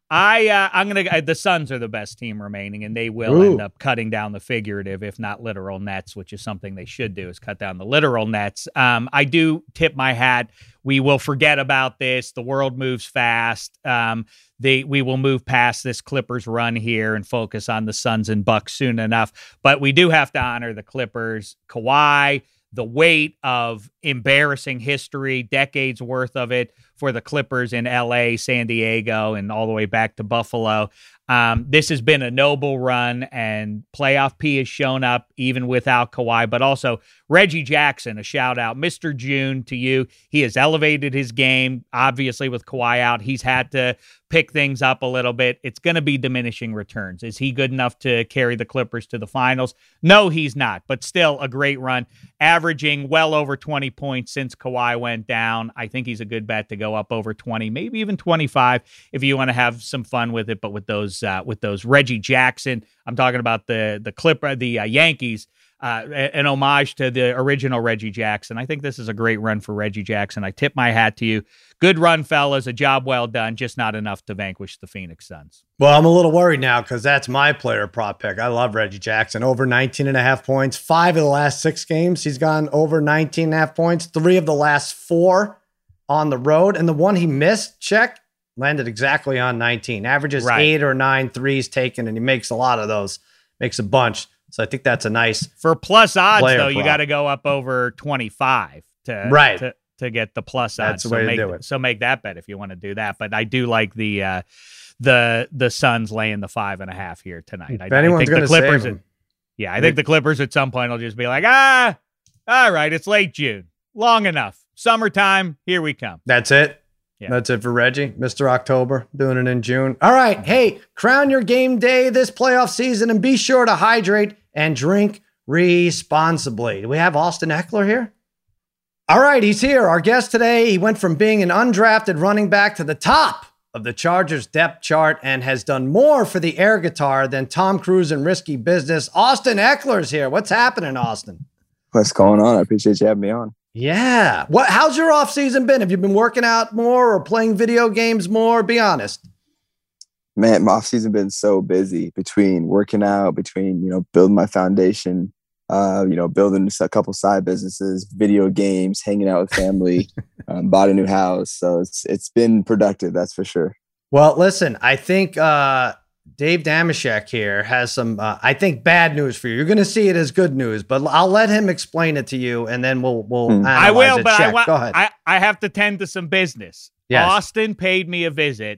I uh, I'm gonna. Uh, the Suns are the best team remaining, and they will Ooh. end up cutting down the figurative, if not literal, nets, which is something they should do, is cut down the literal nets. Um, I do tip my hat. We will forget about this. The world moves fast. Um, they we will move past this Clippers run here and focus on the Suns and Bucks soon enough. But we do have to honor the Clippers. Kawhi, the weight of embarrassing history, decades worth of it for the Clippers in L A, San Diego, and all the way back to Buffalo. Um, this has been a noble run, and playoff P has shown up even without Kawhi, but also Reggie Jackson, a shout out. Mister June to you. He has elevated his game. Obviously, with Kawhi out, he's had to pick things up a little bit. It's going to be diminishing returns. Is he good enough to carry the Clippers to the finals? No, he's not, but still a great run, averaging well over twenty points since Kawhi went down. I think he's a good bet to go go up over twenty, maybe even twenty-five if you want to have some fun with it. But with those uh, with those Reggie Jackson, I'm talking about the the Clipper, the uh, Yankees. Uh, an homage to the original Reggie Jackson. I think this is a great run for Reggie Jackson. I tip my hat to you. Good run, fellas. A job well done. Just not enough to vanquish the Phoenix Suns. Well, I'm a little worried now because that's my player prop pick. I love Reggie Jackson. Over nineteen and a half points. Five of the last six games, he's gone over nineteen and a half points. Three of the last four on the road. And the one he missed, check, landed exactly on nineteen. Averages right. eight or nine threes taken, and he makes a lot of those. Makes a bunch. So I think that's a nice for plus odds though. prop. You got to go up over twenty-five to right to, to get the plus odds. That's the so way make, to do it. So make that bet if you want to do that. But I do like the uh, the the Suns laying the five and a half here tonight. If I, anyone's I think going the to Clippers. save them. Yeah, I think the Clippers at some point will just be like, ah, all right, it's late June, long enough, summertime, here we come. That's it. Yeah. That's it for Reggie, Mister October, doing it in June. All right. Hey, crown your game day this playoff season and be sure to hydrate and drink responsibly. Do we have Austin Ekeler here? All right, he's here. Our guest today, he went from being an undrafted running back to the top of the Chargers depth chart and has done more for the air guitar than Tom Cruise in Risky Business. Austin Ekeler's here. What's happening, Austin? What's going on? I appreciate you having me on. Yeah. What? How's your off season been? Have you been working out more or playing video games more? Be honest. Man, my off season been so busy between working out, between, you know, building my foundation, uh, you know, building a couple side businesses, video games, hanging out with family, um, bought a new house. So it's it's been productive, that's for sure. Well, listen, I think uh, Dave Dameshek here has some, uh, I think, bad news for you. You're going to see it as good news, but I'll let him explain it to you, and then we'll we'll. Hmm. I will, it. but Check. I want. Go ahead. I, I have to tend to some business. Yes. Austin paid me a visit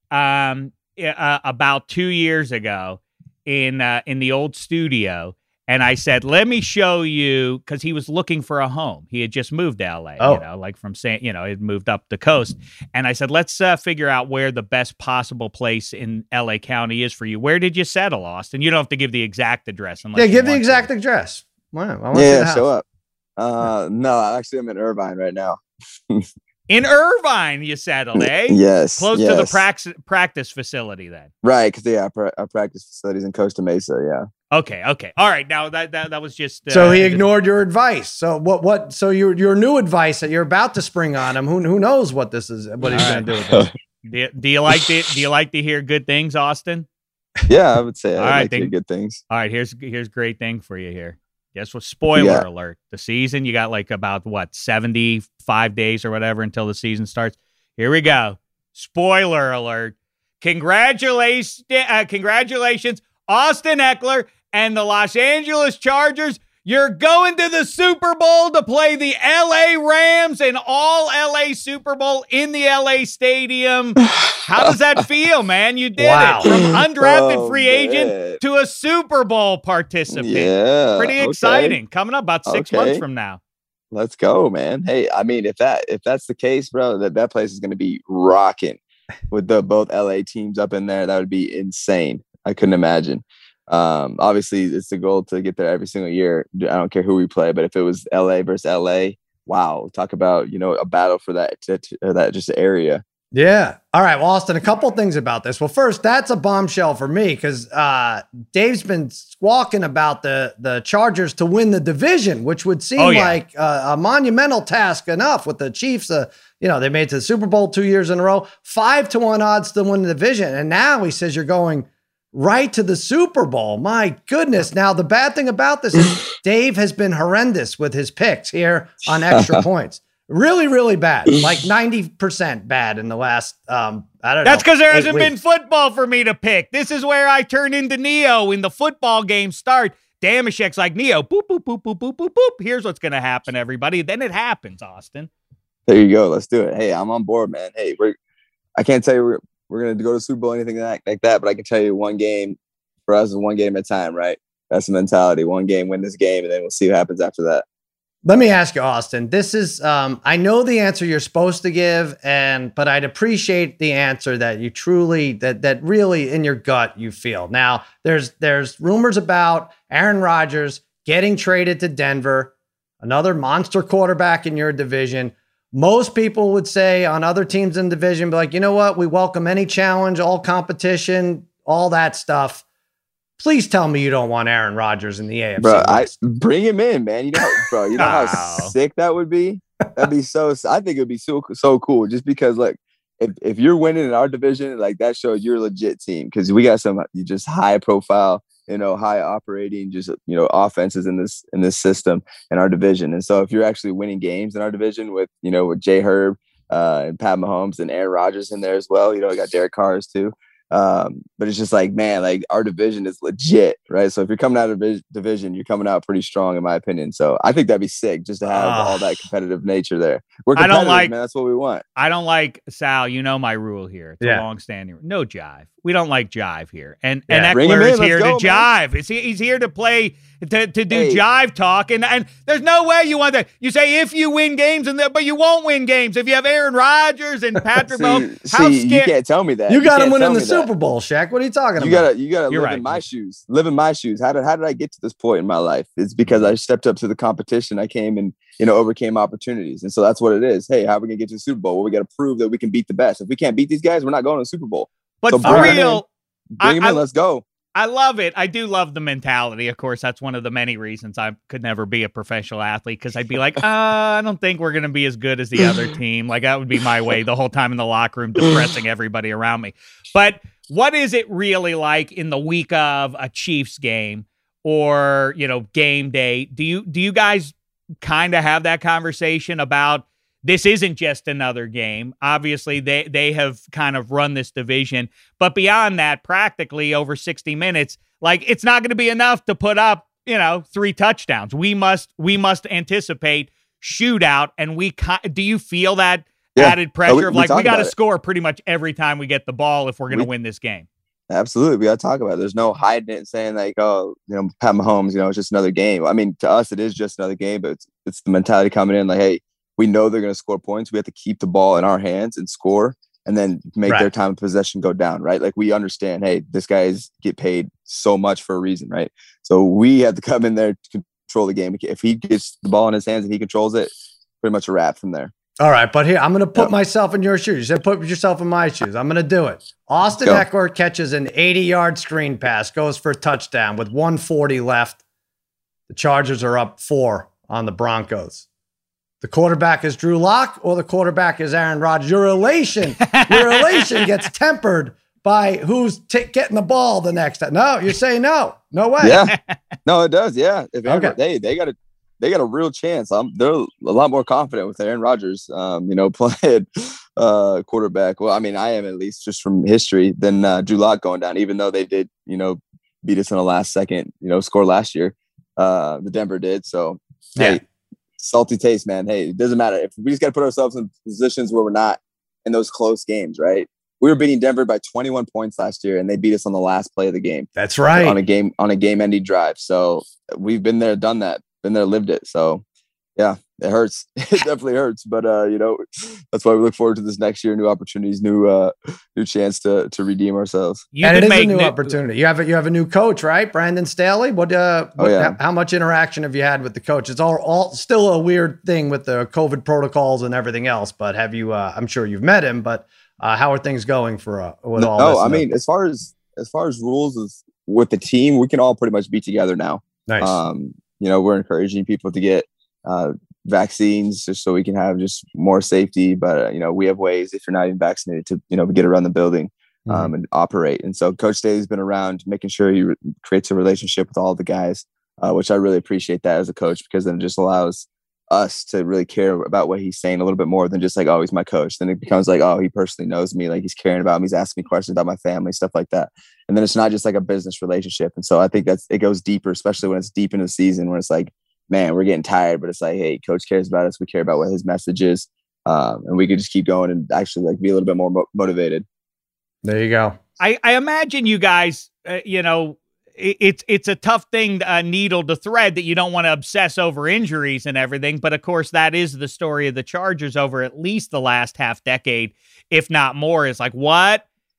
um, uh, about two years ago in uh, in the old studio. And I said, let me show you, because he was looking for a home. He had just moved to L A, oh. you know, like from San, you know, he had moved up the coast. And I said, let's uh, figure out where the best possible place in L A County is for you. Where did you settle, Austin? You don't have to give the exact address. Yeah, give the exact to. address. Wow, I want yeah, to see show up. Uh, no, actually, I'm in Irvine right now. In Irvine, you settled, eh? Yes. Close yes. to the prax- practice facility, then. Right, because yeah, our, our practice facilities in Costa Mesa. Yeah. Okay. Okay. All right. Now that that, that was just. Uh, so he ignored your advice. So what? What? So your your new advice that you're about to spring on him. Who who knows what this is? What he's going to do with this? Do you, do you like to do you like to hear good things, Austin? Yeah, I would say I All right, like to hear then- good things. All right. Here's here's a great thing for you here. Guess what? Spoiler Yeah. alert. The season, you got like about what, seventy-five days or whatever until the season starts. Here we go. Spoiler alert. Congratulations, uh, congratulations, Austin Ekeler and the Los Angeles Chargers. You're going to the Super Bowl to play the L A Rams, and all L A Super Bowl in the L A Stadium. How does that feel, man? You did Wow. it. From undrafted Oh, free man. agent to a Super Bowl participant. Yeah. Pretty okay. exciting. Coming up about six Okay. months from now. Let's go, man. Hey, I mean, if that if that's the case, bro, that that place is going to be rocking with the both L A teams up in there. That would be insane. I couldn't imagine. Um, obviously, it's the goal to get there every single year. I don't care who we play, but if it was L A versus L A, wow, talk about, you know, a battle for that to, to, that just area. Yeah. All right. Well, Austin, a couple things about this. Well, first, that's a bombshell for me because uh, Dave's been squawking about the the Chargers to win the division, which would seem Oh, yeah. like a, a monumental task enough with the Chiefs. Uh, you know, they made it to the Super Bowl two years in a row, five to one odds to win the division. And now he says you're going right to the Super Bowl. My goodness. Now, the bad thing about this is Dave has been horrendous with his picks here on Extra Points. Really, really bad. Like ninety percent bad in the last, um, I don't know. That's because there eight hasn't weeks. been football for me to pick. This is where I turn into Neo when the football games start. Damashek's like, Neo, boop, boop, boop, boop, boop, boop, boop. Here's what's going to happen, everybody. Then it happens, Austin. There you go. Let's do it. Hey, I'm on board, man. Hey, we're I can't tell you we're we're gonna go to Super Bowl or anything like, like that, but I can tell you one game for us is one game at a time, right? That's the mentality. One game, win this game, and then we'll see what happens after that. Let me ask you, Austin. This is, um, I know the answer you're supposed to give, and but I'd appreciate the answer that you truly, that that really in your gut you feel. Now, there's there's rumors about Aaron Rodgers getting traded to Denver, another monster quarterback in your division. Most people would say on other teams in the division, be like, you know what? We welcome any challenge, all competition, all that stuff. Please tell me you don't want Aaron Rodgers in the A F C bro, West. I, bring him in, man. You know, bro, you know Wow. how sick that would be? That'd be so, I think it'd be so, so cool just because, like, if, if you're winning in our division, like that shows you're a legit team because we got some just high profile, you know, high operating, just, you know, offenses in this, in this system in our division. And so if you're actually winning games in our division with, you know, with Jay Herb uh, and Pat Mahomes and Aaron Rodgers in there as well, you know, we got Derek Carr too. Um, but it's just like, man, like our division is legit, right? So if you're coming out of div- division, you're coming out pretty strong, in my opinion. So I think that'd be sick just to have uh, all that competitive nature there. We're competitive, I don't like, man. That's what we want. I don't like Sal. You know my rule here. It's yeah. a long-standing rule. No jive. We don't like jive here. And yeah. and Eckler is here go, to jive. Is he, he's here to play to, to do hey. jive talk. And and there's no way you want to. You say if you win games, and the, but you won't win games if you have Aaron Rodgers and Patrick Mahomes. How see, you can't tell me that. You got you him winning the Super Bowl, Shaq. What are you talking you about? Gotta, you gotta You're live right. in my shoes. Live in my shoes. How did how did I get to this point in my life? It's because I stepped up to the competition. I came and you know overcame opportunities, and so that's what it is. Hey, how are we gonna get to the Super Bowl? Well, we got to prove that we can beat the best. If we can't beat these guys, we're not going to the Super Bowl. But so for real. Bring him in. Let's go. I love it. I do love the mentality. Of course, that's one of the many reasons I could never be a professional athlete because I'd be like, uh, I don't think we're going to be as good as the other team. Like that would be my way the whole time in the locker room, depressing everybody around me. But what is it really like in the week of a Chiefs game or, you know, game day? Do you, do you guys kind of have that conversation about this isn't just another game? Obviously, they they have kind of run this division. But beyond that, practically over sixty minutes, like it's not going to be enough to put up, you know, three touchdowns. We must we must anticipate shootout. And we do you feel that yeah. added pressure we, of like, we, we got to score pretty much every time we get the ball if we're going to win this game? Absolutely. We got to talk about it. There's no hiding it and saying like, oh, you know, Pat Mahomes, you know, it's just another game. I mean, to us, it is just another game, but it's, it's the mentality coming in like, hey, we know they're going to score points. We have to keep the ball in our hands and score and then make right. their time of possession go down, right? Like we understand, hey, this guy's get paid so much for a reason, right? So we have to come in there to control the game. If he gets the ball in his hands and he controls it, pretty much a wrap from there. All right, but here, I'm going to put yep. myself in your shoes. You said put yourself in my shoes. I'm going to do it. Austin Go. Eckler catches an eighty-yard screen pass, goes for a touchdown with one forty left. The Chargers are up four on the Broncos. The quarterback is Drew Lock or the quarterback is Aaron Rodgers. Your elation, your elation gets tempered by who's t- getting the ball the next time. No, you're saying no. No way. Yeah. No, it does. Yeah. If Aaron, okay. they they got a they got a real chance. Um, they're a lot more confident with Aaron Rodgers. Um, you know, playing uh quarterback. Well, I mean, I am at least just from history than uh, Drew Lock going down. Even though they did, you know, beat us in the last second, you know, score last year. Uh, the Denver did. So yeah. Hey, salty taste, man. Hey, it doesn't matter. If we just got to put ourselves in positions where we're not in those close games, right? We were beating Denver by twenty-one points last year, and they beat us on the last play of the game. That's right. On a game on a game-ending drive. So we've been there, done that, been there, lived it. So yeah, it hurts. It definitely hurts. But uh, you know, that's why we look forward to this next year, new opportunities, new uh, new chance to to redeem ourselves. You and it is a new, new opportunity. You have a, you have a new coach, right? Brandon Staley. What uh, what, oh, yeah. how, how much interaction have you had with the coach? It's all all still a weird thing with the COVID protocols and everything else. But have you? Uh, I'm sure you've met him, but. Uh, how are things going for uh, with no, all no, this? I mean, as far as as far as rules is, with the team, we can all pretty much be together now. Nice. Um, you know, we're encouraging people to get uh, vaccines just so we can have just more safety. But uh, you know, we have ways if you're not even vaccinated to you know get around the building um, mm-hmm. and operate. And so, Coach Staley's been around making sure he re- creates a relationship with all the guys, uh, which I really appreciate that as a coach because then it just allows us to really care about what he's saying a little bit more than just like, oh, he's my coach. Then it becomes like, oh, he personally knows me. Like he's caring about me. He's asking me questions about my family, stuff like that. And then it's not just like a business relationship. And so I think that's, it goes deeper, especially when it's deep in the season when it's like, man, we're getting tired, but it's like, hey, coach cares about us. We care about what his message is. Um, and we could just keep going and actually like be a little bit more mo- motivated. There you go. I, I imagine you guys, uh, you know, It's it's a tough thing, a needle to thread that you don't want to obsess over injuries and everything. But, of course, that is the story of the Chargers over at least the last half decade, if not more. Is like, what?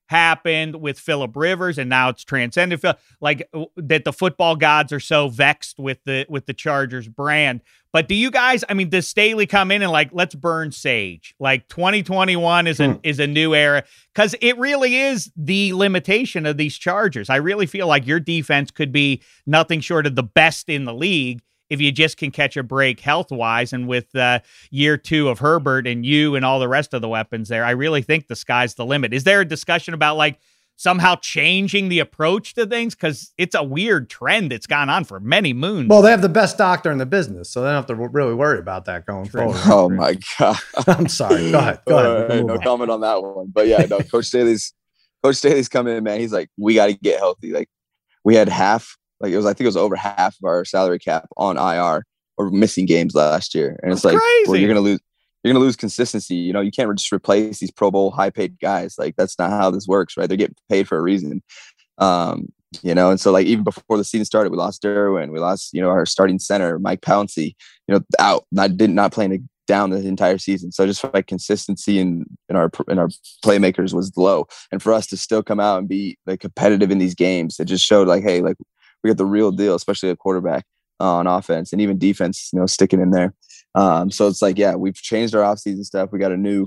happened with Phillip Rivers, and now it's transcended. Like that, the football gods are so vexed with the with the Chargers brand. But do you guys? I mean, does Staley come in and like, let's burn sage? Like twenty twenty-one is a hmm. is a new era, because it really is the limitation of these Chargers. I really feel like your defense could be nothing short of the best in the league if you just can catch a break health-wise. And with uh, year two of Herbert and you and all the rest of the weapons there, I really think the sky's the limit. Is there a discussion about, like, somehow changing the approach to things? Because it's a weird trend that's gone on for many moons. Well, they have the best doctor in the business, so they don't have to really worry about that going forward. Oh, my God. I'm sorry. Go ahead. Go ahead. Right, no on. comment on that one. But, yeah, no, Coach Staley's, Coach Staley's coming in, man. He's like, we got to get healthy. Like, we had half, like, it was, I think it was over half of our salary cap on I R or missing games last year. And it's That's like, crazy. well, you're going to lose. You're going to lose consistency. You know, you can't just replace these Pro Bowl high paid guys. Like, that's not how this works, right? They're getting paid for a reason. Um, you know, and so like even before the season started, we lost Derwin, we lost, you know, our starting center, Mike Pouncey, you know, out, not did not playing down the entire season. So just like consistency in, in our, in our playmakers was low. And for us to still come out and be like competitive in these games, it just showed like, hey, like we got the real deal, especially a quarterback uh, on offense and even defense, you know, sticking in there. Um, so it's like, yeah, we've changed our offseason stuff. We got a new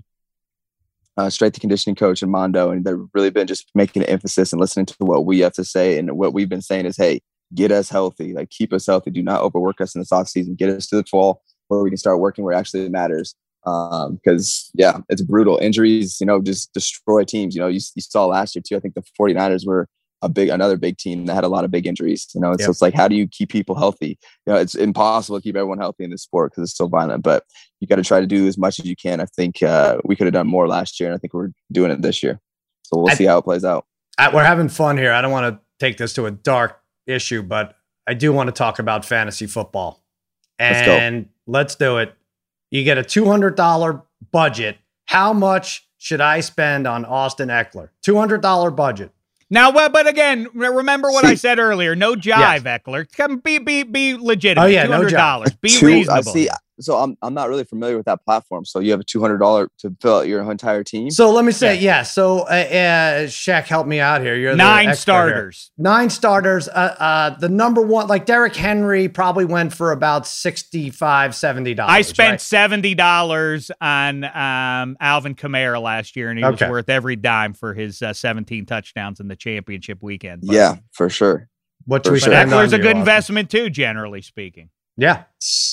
uh, strength and conditioning coach in Mondo, and they've really been just making an emphasis and listening to what we have to say. And what we've been saying is, hey, get us healthy, like keep us healthy. Do not overwork us in this offseason. Get us to the fall where we can start working where it actually matters. Um, because yeah, it's brutal. Injuries, you know, just destroy teams. You know, you, you saw last year too. I think the 49ers were a big, another big team that had a lot of big injuries, you know, and yep. so it's like, how do you keep people healthy? You know, it's impossible to keep everyone healthy in this sport because it's so violent, but you got to try to do as much as you can. I think uh, we could have done more last year, and I think we're doing it this year. So we'll I, see how it plays out. I, we're having fun here. I don't want to take this to a dark issue, but I do want to talk about fantasy football. And let's, let's do it. You get a two hundred dollars budget. How much should I spend on Austin Ekeler? two hundred dollars budget. Now, but again, remember what I said earlier. No jive, yes. Ekeler. Come be be be legitimate. Oh yeah, two hundred dollars. No be Two, reasonable. I see. So I'm I'm not really familiar with that platform. So you have a two hundred dollars to fill out your entire team. So let me say, yeah. yeah so uh, uh, Shaq, help me out here. You're nine the starters. Here. Nine starters. Uh, uh, the number one, like Derrick Henry, probably went for about sixty-five, seventy dollars. I spent right? seventy dollars on um, Alvin Kamara last year, and he okay. was worth every dime for his uh, seventeen touchdowns in the championship weekend. But, yeah, for sure. What should we but Eckler's a good investment too, generally speaking. Yeah.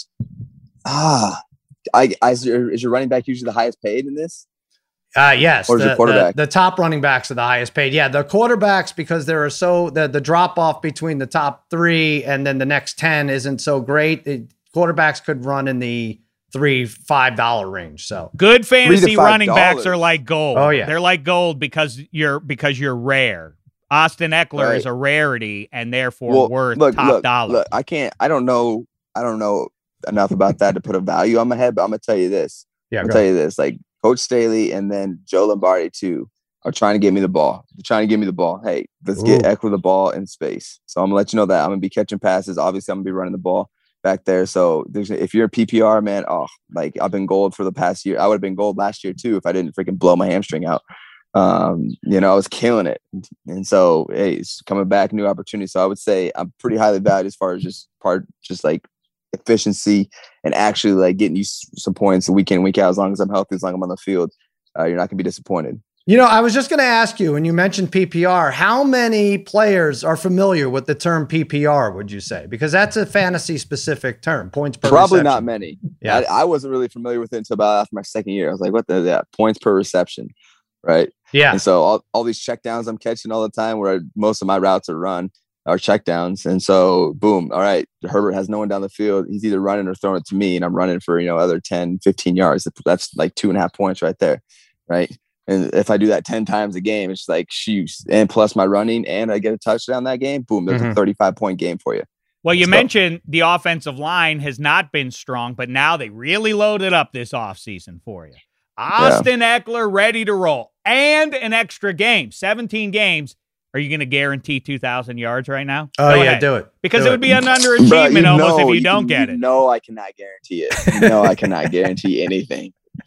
Ah, I, I is, your, is your running back usually the highest paid in this? Uh, yes. Or is the, your quarterback? The, the top running backs are the highest paid. Yeah, the quarterbacks, because there are so the the drop off between the top three and then the next ten isn't so great. It, quarterbacks could run in the three five dollar range. So good fantasy running backs are like gold. Oh yeah, they're like gold because you're because you're rare. Austin Ekeler right. is a rarity and therefore well, worth look, top look, dollar. Look, I can't. I don't know. I don't know enough about that to put a value on my head, but I'm gonna tell you this. Yeah, I'm gonna tell you this. Like Coach Staley and then Joe Lombardi too are trying to get me the ball. They're trying to give me the ball. Hey, let's Ooh. get Ekeler the ball in space. So I'm gonna let you know that I'm gonna be catching passes. Obviously, I'm gonna be running the ball back there. So there's, if you're a P P R man, oh, like I've been gold for the past year. I would have been gold last year too if I didn't freaking blow my hamstring out. Um, you know, I was killing it. And so hey, it's coming back, new opportunity. So I would say I'm pretty highly valued as far as just part, just like efficiency and actually like getting you some points week in, week out. As long as I'm healthy, as long as I'm on the field, uh, you're not gonna be disappointed. You know, I was just going to ask you, when you mentioned P P R, how many players are familiar with the term P P R, would you say? Because that's a fantasy specific term, points per Probably reception. Not many. Yeah, I, I wasn't really familiar with it until about after my second year. I was like, what the yeah, points per reception, right? Yeah. And so all, all these checkdowns I'm catching all the time where most of my routes are run are checkdowns. And so boom, all right, Herbert has no one down the field. He's either running or throwing it to me, and I'm running for, you know, other ten, fifteen yards. That's like two and a half points right there, right? And if I do that ten times a game, it's like, shoot, and plus my running and I get a touchdown that game, boom, there's mm-hmm. a thirty-five point game for you. Well, you so, mentioned the offensive line has not been strong, but now they really loaded up this offseason for you. Austin yeah. Ekeler ready to roll and an extra game, seventeen games. Are you going to guarantee two thousand yards right now? Oh, Go yeah, ahead. do it. Because do it would it. be an underachievement Bro, almost know, if you don't you, get you it. No, I cannot guarantee it. You know, I cannot guarantee anything.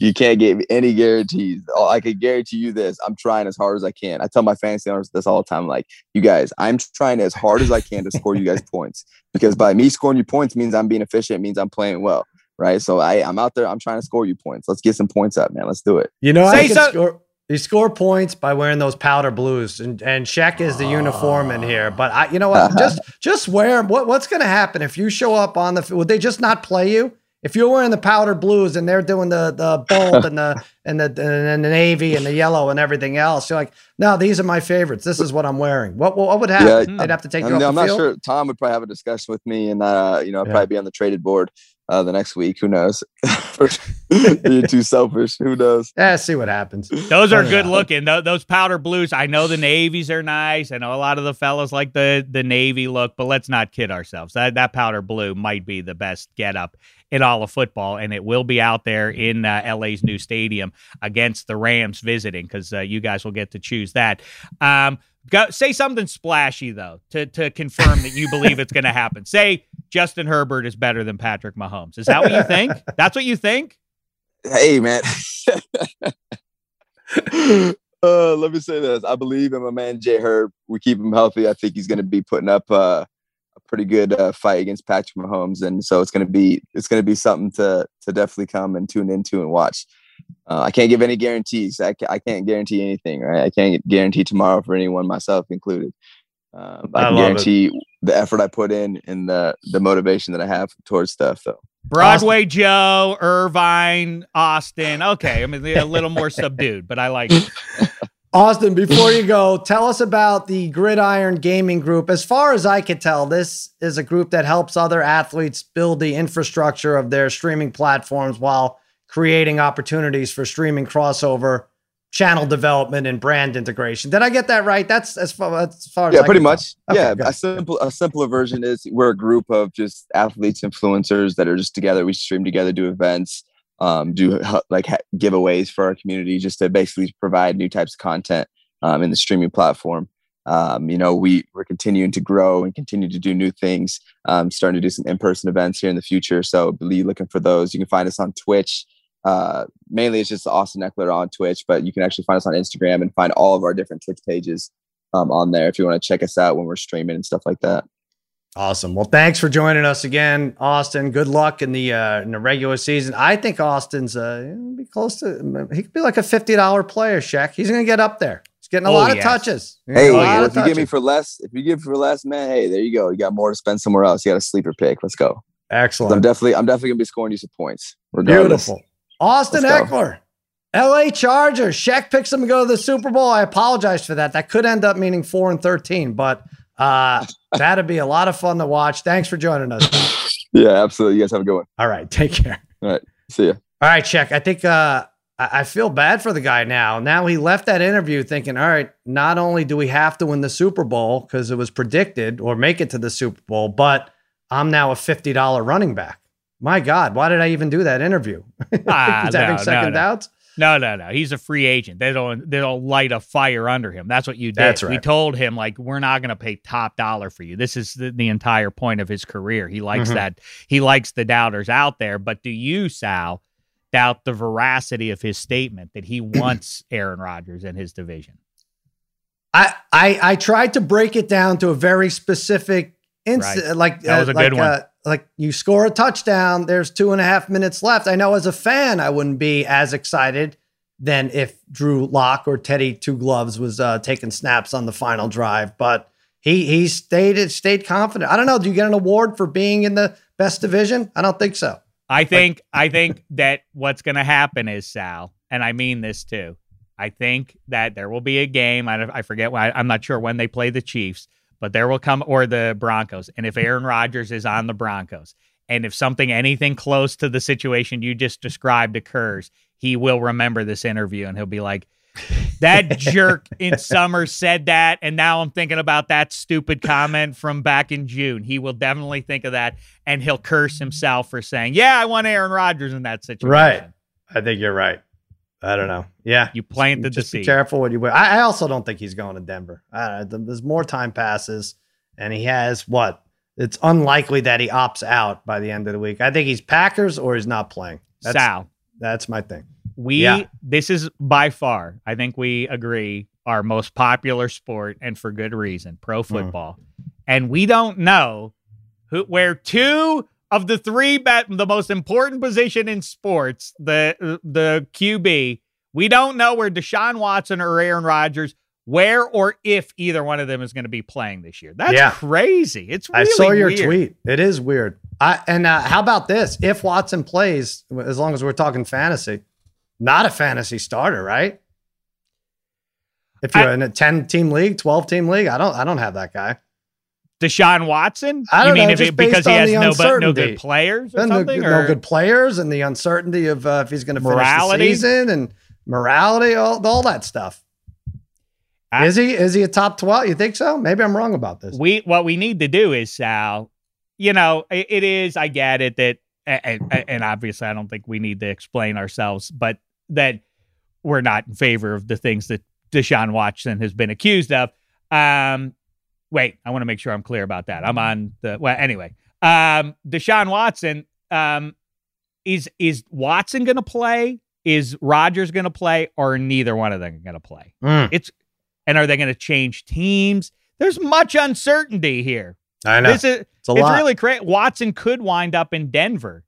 you can't give any guarantees. All, I can guarantee you this. I'm trying as hard as I can. I tell my fantasy owners this all the time. Like, you guys, I'm trying as hard as I can to score you guys points, because by me scoring you points means I'm being efficient, means I'm playing well. Right. So I, I'm out there. I'm trying to score you points. Let's get some points up, man. Let's do it. You know, Say I can so- score. You score points by wearing those powder blues, and and Shaq is the uniform in here. But I, you know what? Just just wear them. What what's going to happen if you show up on the? Would they just not play you? If you're wearing the powder blues and they're doing the the bold and the and the and the navy and the yellow and everything else, you're like, no, these are my favorites. This is what I'm wearing. What what would happen? Yeah, They'd have to take you I'm, off the I'm not field? sure. Tom would probably have a discussion with me, and uh, you know, I'd Yeah. probably be on the traded board uh, the next week. Who knows? You're too selfish. Who knows? Yeah, see what happens. Those are Oh, yeah. good looking. Tho- Those powder blues. I know the navies are nice. I know a lot of the fellas like the the navy look, but let's not kid ourselves. That that powder blue might be the best get up in all of football, and it will be out there in uh, L A's new stadium against the Rams visiting, because uh, you guys will get to choose that. Um, go, say something splashy though to to confirm that you believe it's going to happen. Say Justin Herbert is better than Patrick Mahomes. Is that what you think? That's what you think? Hey, man. uh, let me say this. I believe in my man Jay Herb. We keep him healthy. I think he's going to be putting up uh, a pretty good uh, fight against Patrick Mahomes, and so it's going to be it's going to be something to to definitely come and tune into and watch. Uh, I can't give any guarantees. I, ca- I can't guarantee anything. Right? I can't guarantee tomorrow for anyone, myself included. Um, I, I can love guarantee the effort I put in and the the motivation that I have towards stuff. So. Broadway Joe, Irvine, Austin. Okay, I mean they're a little more subdued, but I like it. Austin, before you go, tell us about the Gridiron Gaming Group. As far as I can tell, this is a group that helps other athletes build the infrastructure of their streaming platforms while creating opportunities for streaming crossover, channel development, and brand integration. Did I get that right? That's as far as, far as Yeah, I pretty can much. tell. Okay, yeah, good. a simple, a simpler version is we're a group of just athletes, influencers that are just together. We stream together, do events, um, do uh, like ha- giveaways for our community, just to basically provide new types of content um, in the streaming platform. Um, you know, we we're continuing to grow and continue to do new things. Um, starting to do some in-person events here in the future. So be looking for those. You can find us on Twitch. Uh, mainly it's just Austin Eckler on Twitch, but you can actually find us on Instagram and find all of our different Twitch pages um, on there if you want to check us out when we're streaming and stuff like that. Awesome. Well, thanks for joining us again, Austin. Good luck in the uh, in the regular season. I think Austin's uh, be close to. He could be like a fifty dollar player, Shaq. He's going to get up there. He's getting a Oh, lot of yes. touches. He's Hey, getting a well, lot if of you give me touches. for less, if you give for less, man, hey, there you go. You got more to spend somewhere else. You got a sleeper pick. Let's go. I'm Excellent. definitely, I'm definitely gonna be scoring you some points. Regardless. Beautiful. Austin Let's go. Eckler, L A Chargers. Shaq picks him to go to the Super Bowl. I apologize for that. That could end up meaning four and thirteen, but uh, that'd be a lot of fun to watch. Thanks for joining us. Yeah, absolutely. You guys have a good one. All right, take care. All right, see ya. All right, Shaq. I think uh, I I feel bad for the guy now. Now he left that interview thinking, all right, not only do we have to win the Super Bowl because it was predicted or make it to the Super Bowl, but I'm now a fifty dollar running back. My God, why did I even do that interview? Ah, He's no, having no, second no. doubts. No, no, no. He's a free agent. They don't they don't light a fire under him. That's what you did. That's right. We told him, like, we're not going to pay top dollar for you. This is the, the entire point of his career. He likes Mhm. that. He likes the doubters out there. But do you, Sal, doubt the veracity of his statement that he wants Aaron Rodgers in his division? I, I I tried to break it down to a very specific instance. Right. Like That was a uh, like, good one. Uh, like you score a touchdown. There's two and a half minutes left. I know as a fan, I wouldn't be as excited than if Drew Lock or Teddy Two Gloves was uh, taking snaps on the final drive. But he he stayed stayed confident. I don't know. Do you get an award for being in the best division? I don't think so. I think I think that what's going to happen is, Sal, and I mean this too. I think that there will be a game. I, I forget why. I'm not sure when they play the Chiefs, but there will come, or the Broncos. And if Aaron Rodgers is on the Broncos, and if something, anything close to the situation you just described occurs, he will remember this interview and he'll be like, that jerk in summer said that, and now I'm thinking about that stupid comment from back in June. He will definitely think of that, and he'll curse himself for saying, yeah, I want Aaron Rodgers in that situation. Right. I think you're right. I don't know. Yeah. You planted the Just be seed. careful what you wear. I, I also don't think he's going to Denver. Uh, there's more time passes, and he has what? It's unlikely that he opts out by the end of the week. I think he's Packers or he's not playing. That's, Sal, that's my thing. We, yeah. this is by far, I think we agree, our most popular sport, and for good reason, pro football. Mm. And we don't know who, where two of the three, bet, the most important position in sports, the, the Q B, we don't know where Deshaun Watson or Aaron Rodgers, where or if either one of them is going to be playing this year. That's yeah. crazy. It's really I saw your weird. tweet. It is weird. I, and uh, how about this? If Watson plays, as long as we're talking fantasy, not a fantasy starter, right? If you're I, in a ten-team league, twelve-team league, I don't, I don't have that guy. Deshaun Watson? I don't you mean know, if it, because he has no, but no good players or and something? No, or? no good players and the uncertainty of uh, if he's going to finish morality? the season and morality, all, all that stuff. I, is he is he a top twelve? You think so? Maybe I'm wrong about this. We What we need to do is, Sal, you know, it, it is, I get it, that, and, and obviously I don't think we need to explain ourselves, but that we're not in favor of the things that Deshaun Watson has been accused of. Um, wait, I want to make sure I'm clear about that. I'm on the, well, anyway, um, Deshaun Watson, um, is, is Watson going to play? Is Rodgers going to play, or neither one of them going to play? Mm. It's, and are they going to change teams? There's much uncertainty here. I know. This is, it's a it's lot. really crazy. Watson could wind up in Denver.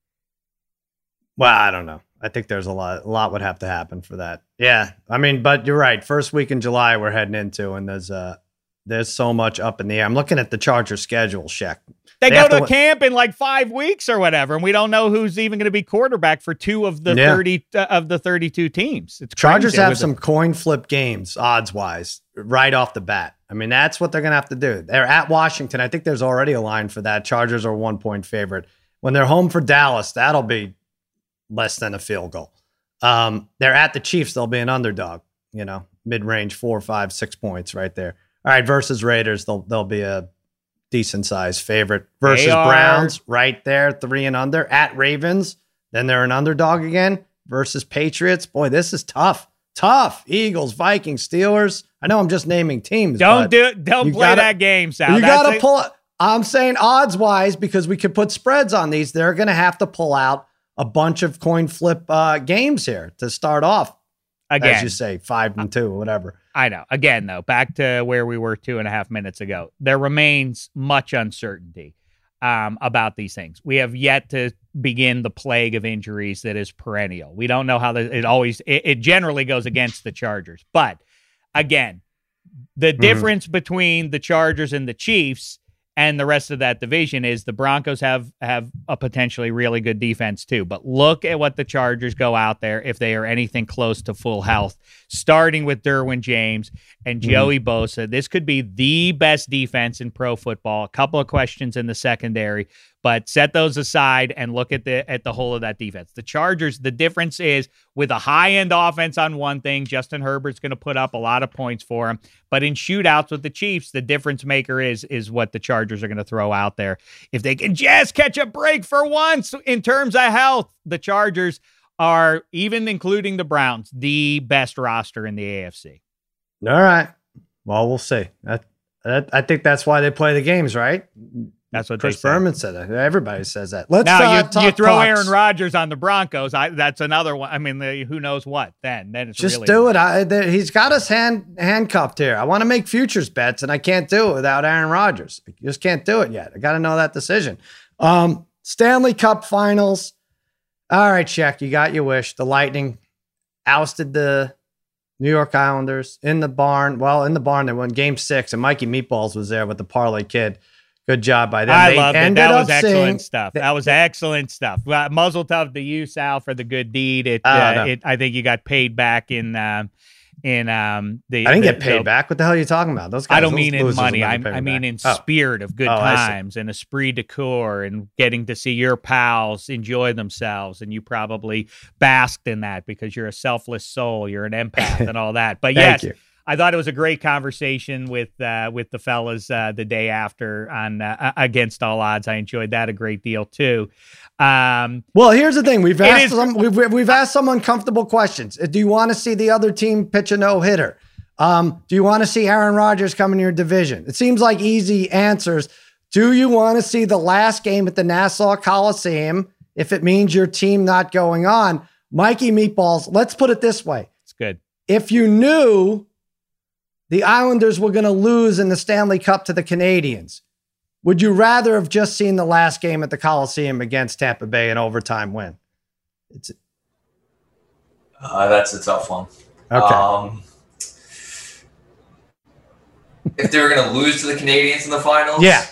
Well, I don't know. I think there's a lot, a lot would have to happen for that. Yeah. I mean, but you're right. First week in July we're heading into, and there's uh there's so much up in the air. I'm looking at the Chargers schedule, Sheck. They, they go to, to camp in like five weeks or whatever, and we don't know who's even going to be quarterback for two of the yeah. thirty uh, of the thirty-two teams. It's Chargers crazy. have some a- coin flip games, odds wise, right off the bat. I mean, that's what they're going to have to do. They're at Washington. I think there's already a line for that. Chargers are one point favorite. When they're home for Dallas, that'll be less than a field goal. Um, they're at the Chiefs. They'll be an underdog, you know, mid-range, four, five, six points right there. All right. Versus Raiders. They'll, they'll be a decent sized favorite versus Browns right there. Three and under at Ravens. Then they're an underdog again versus Patriots. Boy, this is tough, tough. Eagles, Vikings, Steelers. I know I'm just naming teams. Don't do it. Don't play gotta, that game, Sal. You got to pull it. I'm saying odds wise, because we could put spreads on these. They're going to have to pull out a bunch of coin flip uh, games here to start off. Again, as you say, five and two, whatever. I know. Again, though, back to where we were two and a half minutes ago, there remains much uncertainty um, about these things. We have yet to begin the plague of injuries that is perennial. We don't know how the, it always, it, it generally goes against the Chargers. But again, the mm-hmm. difference between the Chargers and the Chiefs and the rest of that division is the Broncos have have a potentially really good defense too. But look at what the Chargers go out there if they are anything close to full health, starting with Derwin James and Joey mm-hmm. Bosa. This could be the best defense in pro football. A couple of questions in the secondary, but set those aside and look at the at the whole of that defense. The Chargers, the difference is with a high-end offense on one thing, Justin Herbert's going to put up a lot of points for him. But in shootouts with the Chiefs, the difference maker is, is what the Chargers are going to throw out there. If they can just catch a break for once in terms of health, the Chargers are, even including the Browns, the best roster in the A F C. All right. Well, we'll see. I, I, I think that's why they play the games, right? That's what Chris they Berman said. That. Everybody says that. Let's now uh, you, talk you throw talks. Aaron Rodgers on the Broncos. I, that's another one. I mean, the, who knows what? Then, then it's just really do it. I, the, he's got us hand handcuffed here. I want to make futures bets, and I can't do it without Aaron Rodgers. I just can't do it yet. I got to know that decision. Um, Stanley Cup Finals. All right, Shaq, you got your wish. The Lightning ousted the New York Islanders in the barn. Well, in the barn, they won Game Six, and Mikey Meatballs was there with the parlay kid. Good job by them. I they loved it. That was excellent stuff. That, that was excellent stuff. Well, muzzle tough to you, Sal, for the good deed. It, oh, uh, no. it I think you got paid back in um, in um, the. I didn't the, get paid the, back. What the hell are you talking about? Those guys. I don't those mean in money. I, I mean back. in oh. spirit of good oh, times and esprit de corps and getting to see your pals enjoy themselves. And you probably basked in that because you're a selfless soul. You're an empath and all that. But Thank yes. you. I thought it was a great conversation with uh, with the fellas uh, the day after on uh, Against All Odds. I enjoyed that a great deal too. Um, well, here's the thing: we've asked is, some we've we've asked some uncomfortable questions. Do you want to see the other team pitch a no hitter? Um, do you want to see Aaron Rodgers come in your division? It seems like easy answers. Do you want to see the last game at the Nassau Coliseum if it means your team not going on? Mikey Meatballs, let's put it this way. It's good. If you knew the Islanders were going to lose in the Stanley Cup to the Canadiens, would you rather have just seen the last game at the Coliseum against Tampa Bay in overtime win? It's uh, that's a tough one. Okay. Um, if they were going to lose to the Canadiens in the finals, yeah,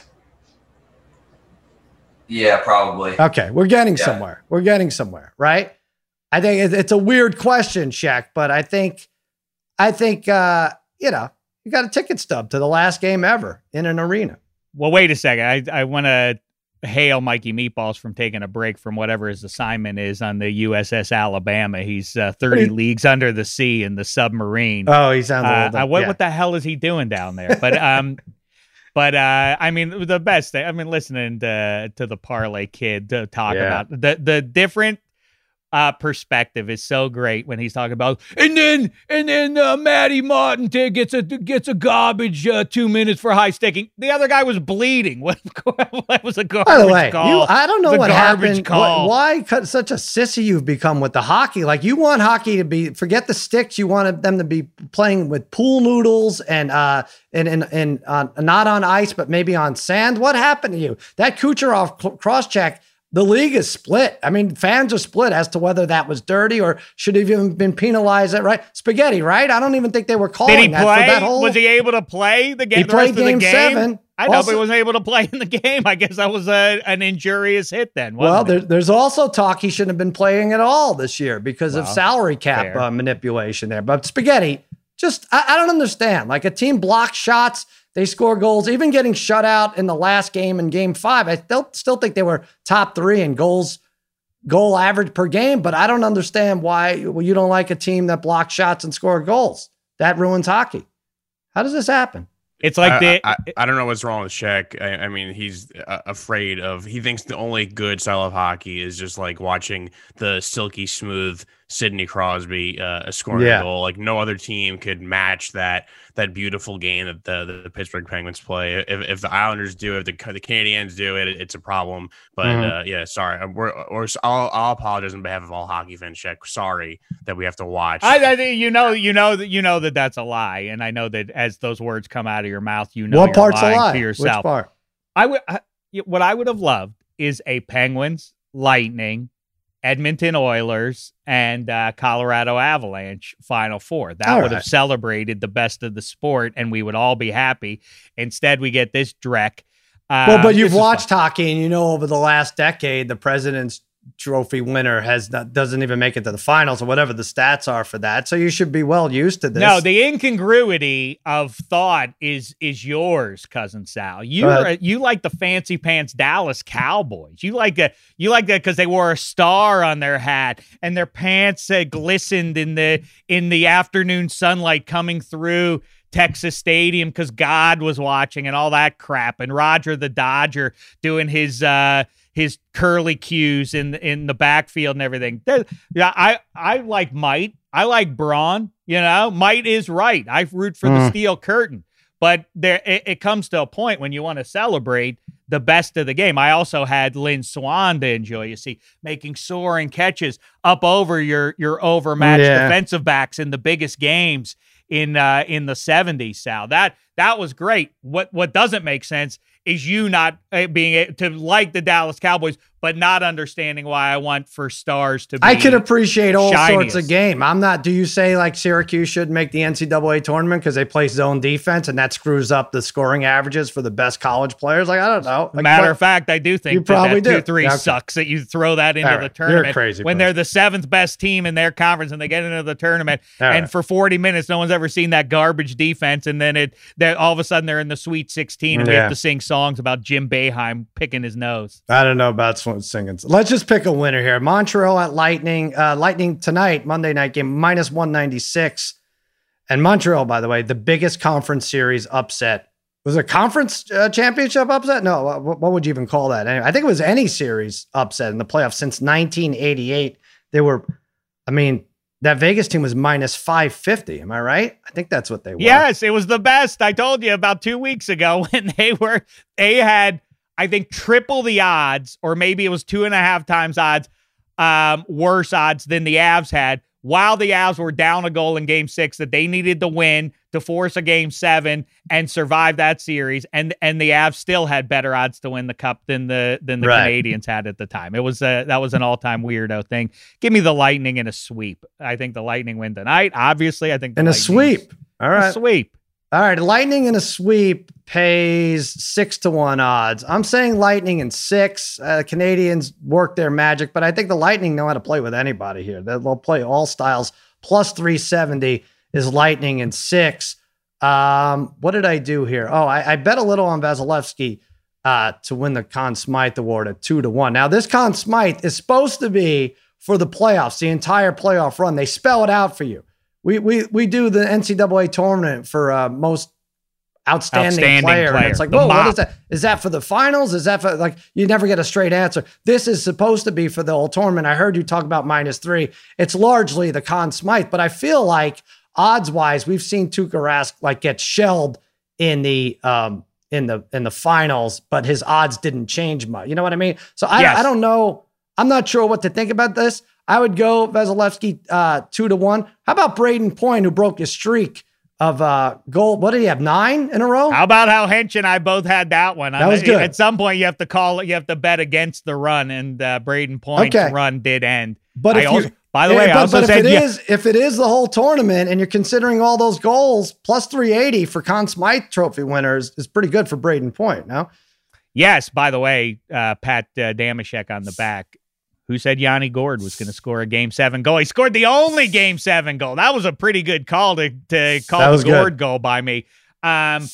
yeah, probably. Okay, we're getting Yeah. somewhere. We're getting somewhere, right? I think it- it's a weird question, Shaq, but I think, I think, uh, you know, you got a ticket stub to the last game ever in an arena. Well, wait a second. I, I want to hail Mikey Meatballs from taking a break from whatever his assignment is on the U S S Alabama. He's uh, thirty leagues under the sea in the submarine. Oh, he sounds a Uh, little uh, what yeah. what the hell is he doing down there? But um, but uh, I mean the best thing. I mean listening to to the Parlay Kid to talk Yeah. about the the different uh perspective is so great when he's talking about and then and then uh, Matty Martin t- gets a gets a garbage uh, two minutes for high staking. The other guy was bleeding. What, what was a garbage By the way, call? you, I don't know It was what a garbage happened. call. Wh- Why cut such a sissy you've become with the hockey? Like you want hockey to be, forget the sticks. You wanted them to be playing with pool noodles and uh and and and uh, not on ice, but maybe on sand. What happened to you? That Kucherov cl- cross check. The league is split. I mean, fans are split as to whether that was dirty or should have even been penalized. Right? Spaghetti, right? I don't even think they were calling Did he that play? for that whole. Was he able to play the game? He the rest played of the game game? seven. I know, Also- but he wasn't able to play in the game. I guess that was a, an injurious hit then. Wasn't Well, it? there, there's also talk he shouldn't have been playing at all this year because of Well, salary cap fair. uh, manipulation there. But Spaghetti, just, I, I don't understand. Like a team blocks shots, they score goals, even getting shut out in the last game in game five. I still, still think they were top three in goals, goal average per game, but I don't understand why well, you don't like a team that blocks shots and score goals. That ruins hockey. How does this happen? It's like I, the I, I don't know what's wrong with Shaq. I, I mean, he's uh, afraid of. He thinks the only good style of hockey is just like watching the silky smooth Sidney Crosby uh, scoring Yeah. a goal. Like no other team could match that that beautiful game that the, the Pittsburgh Penguins play. If, if the Islanders do it, if the, the Canadiens do it, it's a problem. But Mhm. uh, yeah, sorry. We're, or I'll, I'll apologize on behalf of all hockey fans. Shaq, sorry that we have to watch. I, I think you know, you know that you know that that's a lie, and I know that as those words come out of your mouth, you know what you're part's a lying lie? to yourself. Which part? I would, I, what I would have loved is a Penguins, Lightning, Edmonton Oilers, and uh, Colorado Avalanche Final Four. That All would right. have celebrated the best of the sport, and we would all be happy. Instead, we get this dreck. Um, Well, but this you've is watched hockey, and you know over the last decade, the President's Trophy winner has not, doesn't even make it to the finals or whatever the stats are for that. So you should be well used to this. No, the incongruity of thought is is yours, cousin Sal. You Go are, ahead. you like the fancy pants Dallas Cowboys. You like that. You like that because they wore a star on their hat and their pants uh, glistened in the in the afternoon sunlight coming through Texas Stadium because God was watching and all that crap. And Roger the Dodger doing his uh, his curly cues in in the backfield and everything. There- Yeah, I I like might. I like brawn. You know, might is right. I root for the Mm. steel curtain. But there, it, it comes to a point when you want to celebrate the best of the game. I also had Lynn Swan to enjoy. You see, making soaring catches up over your your overmatched Yeah. defensive backs in the biggest games in uh, in the seventies. Sal, that that was great. What what doesn't make sense is you not uh, being able to like the Dallas Cowboys, but not understanding why I want for stars to be. I can appreciate all sorts shiniest. of game. I'm not. Do you say like Syracuse should make the N C double A tournament because they play zone defense and that screws up the scoring averages for the best college players? Like I don't know. Like, Matter but- of fact, I do think You that, probably that two do. three Okay. sucks that you throw that into All the right. You're a tournament crazy when person. they're the seventh best team in their conference and they get into the tournament All and right. for forty minutes no one's ever seen that garbage defense and then it that all of a sudden they're in the Sweet sixteen and we Yeah. have to sing songs about Jim Boeheim picking his nose. I don't know about sw- singing. Let's just pick a winner here. Montreal at Lightning. Uh, Lightning tonight, Monday night game, minus one ninety-six. And Montreal, by the way, the biggest conference series upset. Was it a conference uh, championship upset? No, uh, what, what would you even call that? Anyway, I think it was any series upset in the playoffs since nineteen eighty-eight. They were, I mean, that Vegas team was minus five fifty. Am I right? I think that's what they were. Yes, it was the best. I told you about two weeks ago when they were they had I think triple the odds, or maybe it was two and a half times odds um, worse odds than the Avs had, while the Avs were down a goal in game six that they needed to win to force a game seven and survive that series. And and the Avs still had better odds to win the cup than the than the Right. Canadians had at the time. It was a, that was an all-time weirdo thing. Give me the Lightning in a sweep. I think the Lightning win tonight. Obviously, I think the In a Lightning- sweep. All A right. sweep. All right. Lightning in a sweep pays six to one odds. I'm saying Lightning in six. Uh, Canadians work their magic, but I think the Lightning know how to play with anybody here. They'll play all styles. Plus three seventy is Lightning in six. Um, what did I do here? Oh, I, I bet a little on Vasilevsky uh, to win the Conn Smythe Award at two to one. Now, this Conn Smythe is supposed to be for the playoffs, the entire playoff run. They spell it out for you. We we we do the N C double A tournament for uh, most outstanding, Outstanding player. player. And it's like, The whoa, what mop. is that? Is that for the finals? Is that for like you never get a straight answer? This is supposed to be for the whole tournament. I heard you talk about minus three. It's largely the Conn Smythe, but I feel like odds wise, we've seen Tuukka Rask like get shelled in the um in the in the finals, but his odds didn't change much. You know what I mean? So I Yes. I don't know. I'm not sure what to think about this. I would go Vasilevsky uh, two to one. How about Braden Point, who broke his streak of uh, goal? What did he have? Nine in a row? How about how Hench and I both had that one? That was good. At some point, you have to call it. You have to bet against the run, and uh, Braden Point's Okay. run did end. But I if also, you, by the way, but, I also but said if it yeah, is, if it is the whole tournament, and you're considering all those goals, plus three eighty for Conn Smythe Trophy winners is pretty good for Braden Point. No, yes. By the way, uh, Pat uh, Damashek on the back. Who said Yanni Gord was going to score a game seven goal? He scored the only game seven goal. That was a pretty good call to, to call That the was Gord good. goal by me. Um,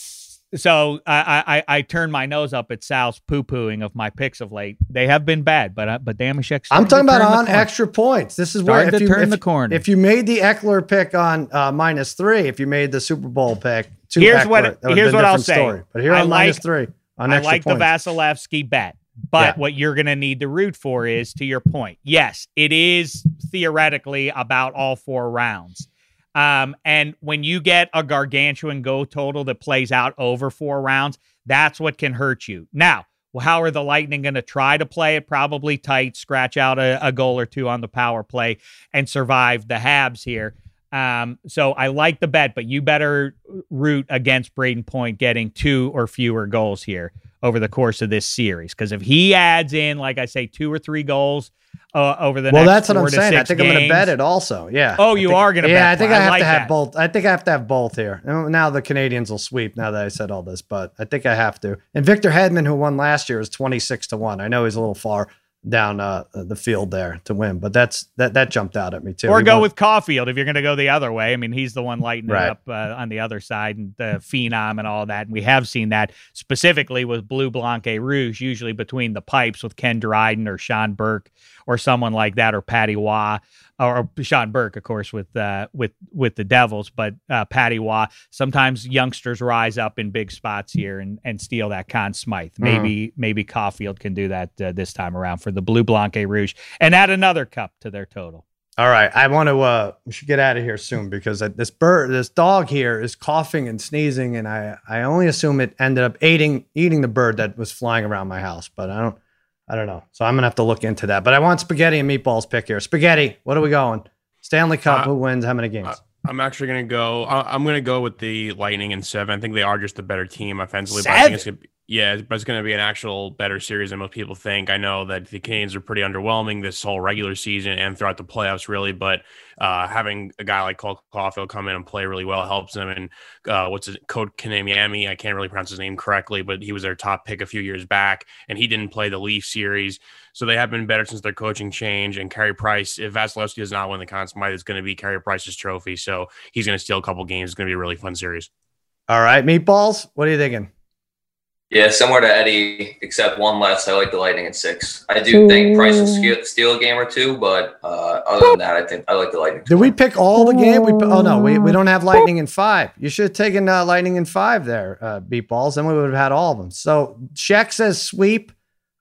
so I, I, I turned my nose up at Sal's poo-pooing of my picks of late. They have been bad, but uh, but Damashek. I'm talking about on extra points. This is where Starting if to you, turn if, the corner. if you made the Eckler pick on uh, minus three, if you made the Super Bowl pick, to Here's Eckler, what- that would've here's been a what I'll different say. story. But here I on like- minus three on I extra like points. the Vasilevsky bet. But Yeah. what you're going to need to root for is, to your point, yes, it is theoretically about all four rounds. Um, and when you get a gargantuan go total that plays out over four rounds, that's what can hurt you. Now, well, how are the Lightning going to try to play it? Probably tight, scratch out a, a goal or two on the power play and survive the Habs here. Um, so I like the bet, but you better root against Braden Point getting two or fewer goals here over the course of this series. Because if he adds in, like I say, two or three goals uh, over the well, next that's what four I'm to saying. I six think I'm going to games- bet it also. Yeah. Oh, I you think- are going to Yeah, bet. I think I I have like to have that. both. I think I have to have both here. Now the Canadians will sweep now that I said all this, but I think I have to. And Victor Hedman, who won last year, is twenty-six to one. I know he's a little far down uh, the field there to win, but that's that that jumped out at me too. Or He go won- with Caulfield if you're going to go the other way. I mean, he's the one lighting Right. it up uh, on the other side, and the phenom and all that. And we have seen that specifically with Blue Blanc et Rouge, usually between the pipes with Ken Dryden or Sean Burke or someone like that, or Patty Waugh, or Sean Burke, of course, with uh, with with the Devils, but uh, Patty Waugh. Sometimes youngsters rise up in big spots here and and steal that Conn Smythe. Maybe maybe Caulfield can do that uh, this time around for the Blue Blanc et Rouge and add another cup to their total. All right, I want to. Uh, we should get out of here soon because uh, this bird, this dog here, is coughing and sneezing, and I, I only assume it ended up eating eating the bird that was flying around my house, but I don't, I don't know. So I'm gonna have to look into that. But I want Spaghetti and Meatballs pick here. Spaghetti, what are we going? Stanley Cup, Uh, who wins? How many games? uh, I'm actually going to go. I- I'm going to go with the Lightning in seven. I think they are just the better team offensively. But I think it's gonna be, yeah, but it's going to be an actual better series than most people think. I know that the Canadians are pretty underwhelming this whole regular season and throughout the playoffs, really. But uh, having a guy like Cole Caulfield come in and play really well helps them. And uh, what's it, Code Kanemiami? I can't really pronounce his name correctly, but he was their top pick a few years back, and he didn't play the Leaf series. So they have been better since their coaching change. And Carey Price, if Vasilevsky does not win the Conn Smythe, it's going to be Carey Price's trophy. So he's going to steal a couple games. It's going to be a really fun series. All right, Meatballs, what are you thinking? Yeah, similar to Eddie, except one less. I like the Lightning at six. I do think Price will steal, steal a game or two, but uh, other than that, I think I like the Lightning. Did we pick all the game? We oh no, we, we don't have Lightning in five. You should have taken uh, Lightning in five there, uh, Meatballs, then we would have had all of them. So Sheck says sweep,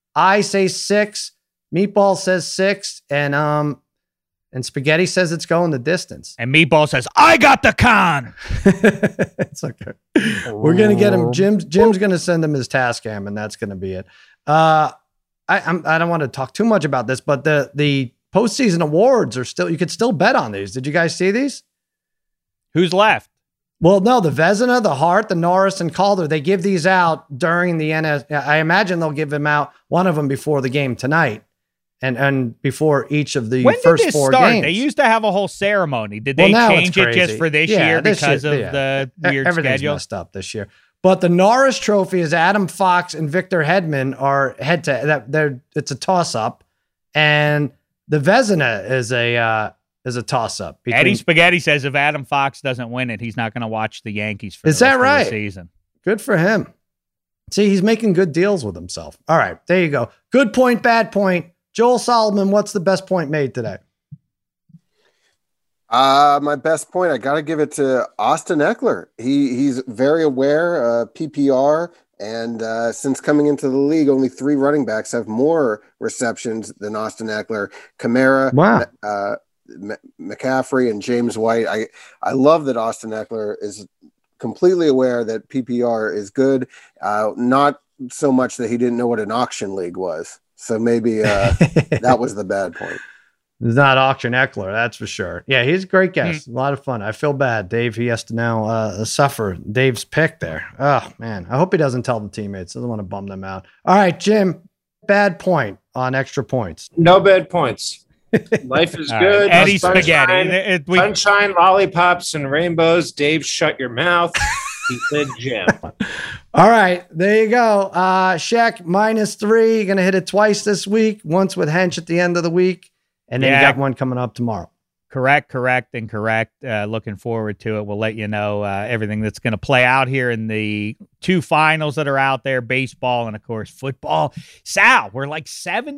I say six, Meatball says six, and um and Spaghetti says it's going the distance. And Meatball says, I got the con. It's okay. We're gonna get him. Jim's Jim's gonna send him his task cam, and that's gonna be it. Uh, I I'm, I don't want to talk too much about this, but the the postseason awards are still, you could still bet on these. Did you guys see these? Who's left? Well, no, the Vezina, the Hart, the Norris, and Calder, they give these out during the N S. I imagine they'll give them out, one of them before the game tonight and, and before each of the when first did this four start? games. They used to have a whole ceremony. Did Well, they now change it's it crazy. just for this Yeah, year this because year- of yeah. the weird Everything's schedule? messed up this year. But the Norris Trophy is Adam Fox and Victor Hedman are head to that. They're it's a toss up, and the Vezina is a uh, is a toss up. Eddie Spaghetti says if Adam Fox doesn't win it, he's not going to watch the Yankees for Is the that rest right? of the season. Good for him. See, he's making good deals with himself. All right, there you go. Good point, bad point. Joel Solomon, what's the best point made today? Uh, my best point, I got to give it to Austin Eckler. He he's very aware, uh, P P R, and uh, since coming into the league, only three running backs have more receptions than Austin Eckler. Kamara, Wow. uh, M- McCaffrey, and James White. I I love that Austin Eckler is completely aware that P P R is good. Uh, not so much that he didn't know what an auction league was. So maybe uh, that was the bad point. It's not Auction Eckler, that's for sure. Yeah, he's a great guest. A lot of fun. I feel bad. Dave, he has to now uh, suffer Dave's pick there. Oh, man. I hope he doesn't tell the teammates. Doesn't want to bum them out. All right, Jim, bad point on extra points. No bad points. Life is All good. right. Eddie Sunshine, Spaghetti. It- we- sunshine, lollipops, and rainbows. Dave, shut your mouth. He said Jim. All right, there you go. Uh, Shaq, minus three. You're going to hit it twice this week, once with Hench at the end of the week. And then Yeah. you got one coming up tomorrow. Correct, correct, and correct. Uh, looking forward to it. We'll let you know uh, everything that's going to play out here in the two finals that are out there, baseball and, of course, football. Sal, we're like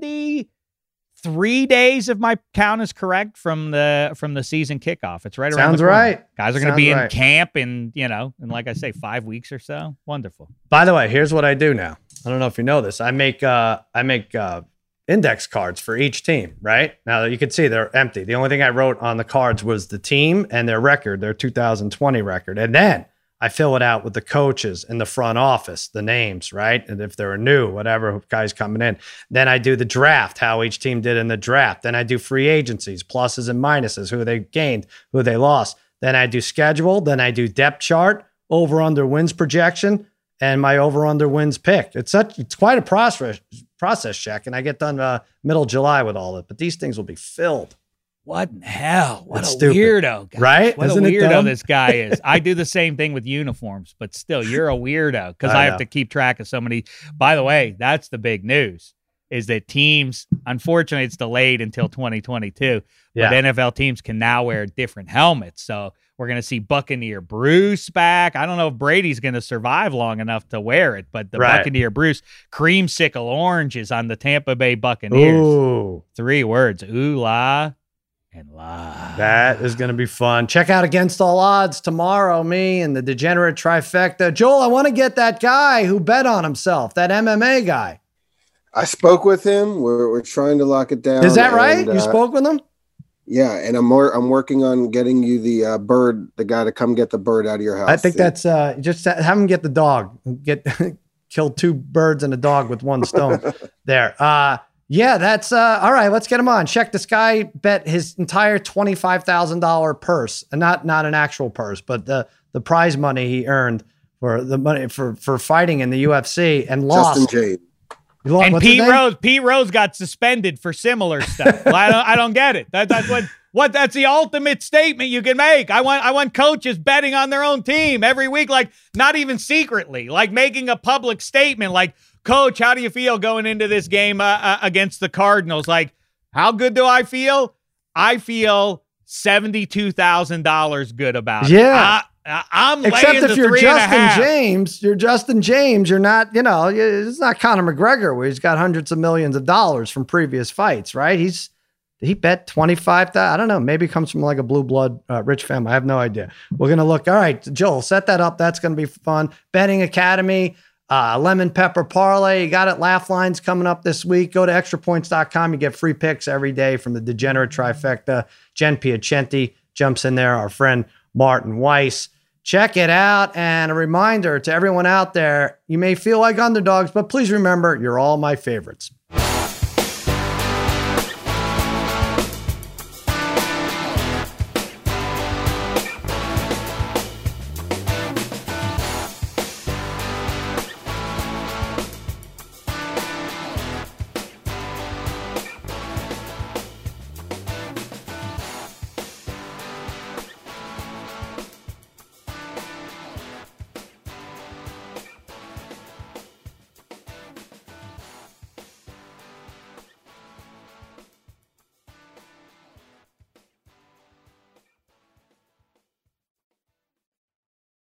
seventy-three days, if my count is correct, from the from the season kickoff. It's right around Sounds the corner. right. Guys are going to Sounds be in right. camp in, you know, in, like I say, five weeks or so. Wonderful. By the way, here's what I do now. I don't know if you know this. I make uh, I make uh, index cards for each team, right? Now you can see they're empty. The only thing I wrote on the cards was the team and their record, their two thousand twenty record. And then I fill it out with the coaches in the front office, the names, right? And if they're new, whatever guys coming in. Then I do the draft, how each team did in the draft. Then I do free agencies, pluses and minuses, who they gained, who they lost. Then I do schedule. Then I do depth chart, over under wins projection, and my over under wins pick. It's such it's quite a process process check, and I get done uh, middle of July with all of it. But these things will be filled. What in hell? What It's a stupid. weirdo, guys. Right? What Isn't a it weirdo dumb? this guy is. I do the same thing with uniforms, but still, you're a weirdo because I I, have know. to keep track of so many. By the way, that's the big news is that teams, unfortunately, it's delayed until twenty twenty-two, Yeah. but N F L teams can now wear different helmets. So we're going to see Buccaneer Bruce back. I don't know if Brady's going to survive long enough to wear it, but the Right. Buccaneer Bruce creamsicle orange is on the Tampa Bay Buccaneers. Ooh, Three words, ooh, la, and la. that is going to be fun. Check out Against All Odds tomorrow, me and the Degenerate Trifecta. Joel, I want to get that guy who bet on himself, that M M A guy. I spoke with him. We're, we're trying to lock it down. Is that right? and, You uh, spoke with him? Yeah, and I'm more. I'm working on getting you the uh, bird, the guy to come get the bird out of your house. I think that's uh, just have him get the dog. Get kill two birds and a dog with one stone. There. Uh, yeah, that's uh, all right. Let's get him on. Check this guy bet his entire twenty-five thousand dollar purse, and not not an actual purse, but the the prize money he earned for the money for for fighting in the U F C and lost. Justin Jade. He lost- And what's his Pete name? Rose, Pete Rose got suspended for similar stuff. Well, I don't, I don't get it. That, that's what, what. That's the ultimate statement you can make. I want, I want coaches betting on their own team every week, like not even secretly, like making a public statement, like, "Coach, how do you feel going into this game uh, uh, against the Cardinals? Like, how good do I feel? I feel seventy-two thousand dollars good about it. Yeah. I, I, I'm Except laying if the you're three and a half. Justin James, you're Justin James. You're not, you know, it's not Conor McGregor where he's got hundreds of millions of dollars from previous fights, right? He's he bet twenty-five thousand. I don't know. Maybe it comes from like a blue blood uh, rich family. I have no idea. We're gonna look. All right, Joel, set that up. That's gonna be fun. Betting Academy, uh, lemon pepper parlay. You got it. Laugh lines coming up this week. Go to extra points dot com. You get free picks every day from the Degenerate Trifecta. Jen Piacenti jumps in there. Our friend Martin Weiss. Check it out. And a reminder to everyone out there, you may feel like underdogs, but please remember, you're all my favorites.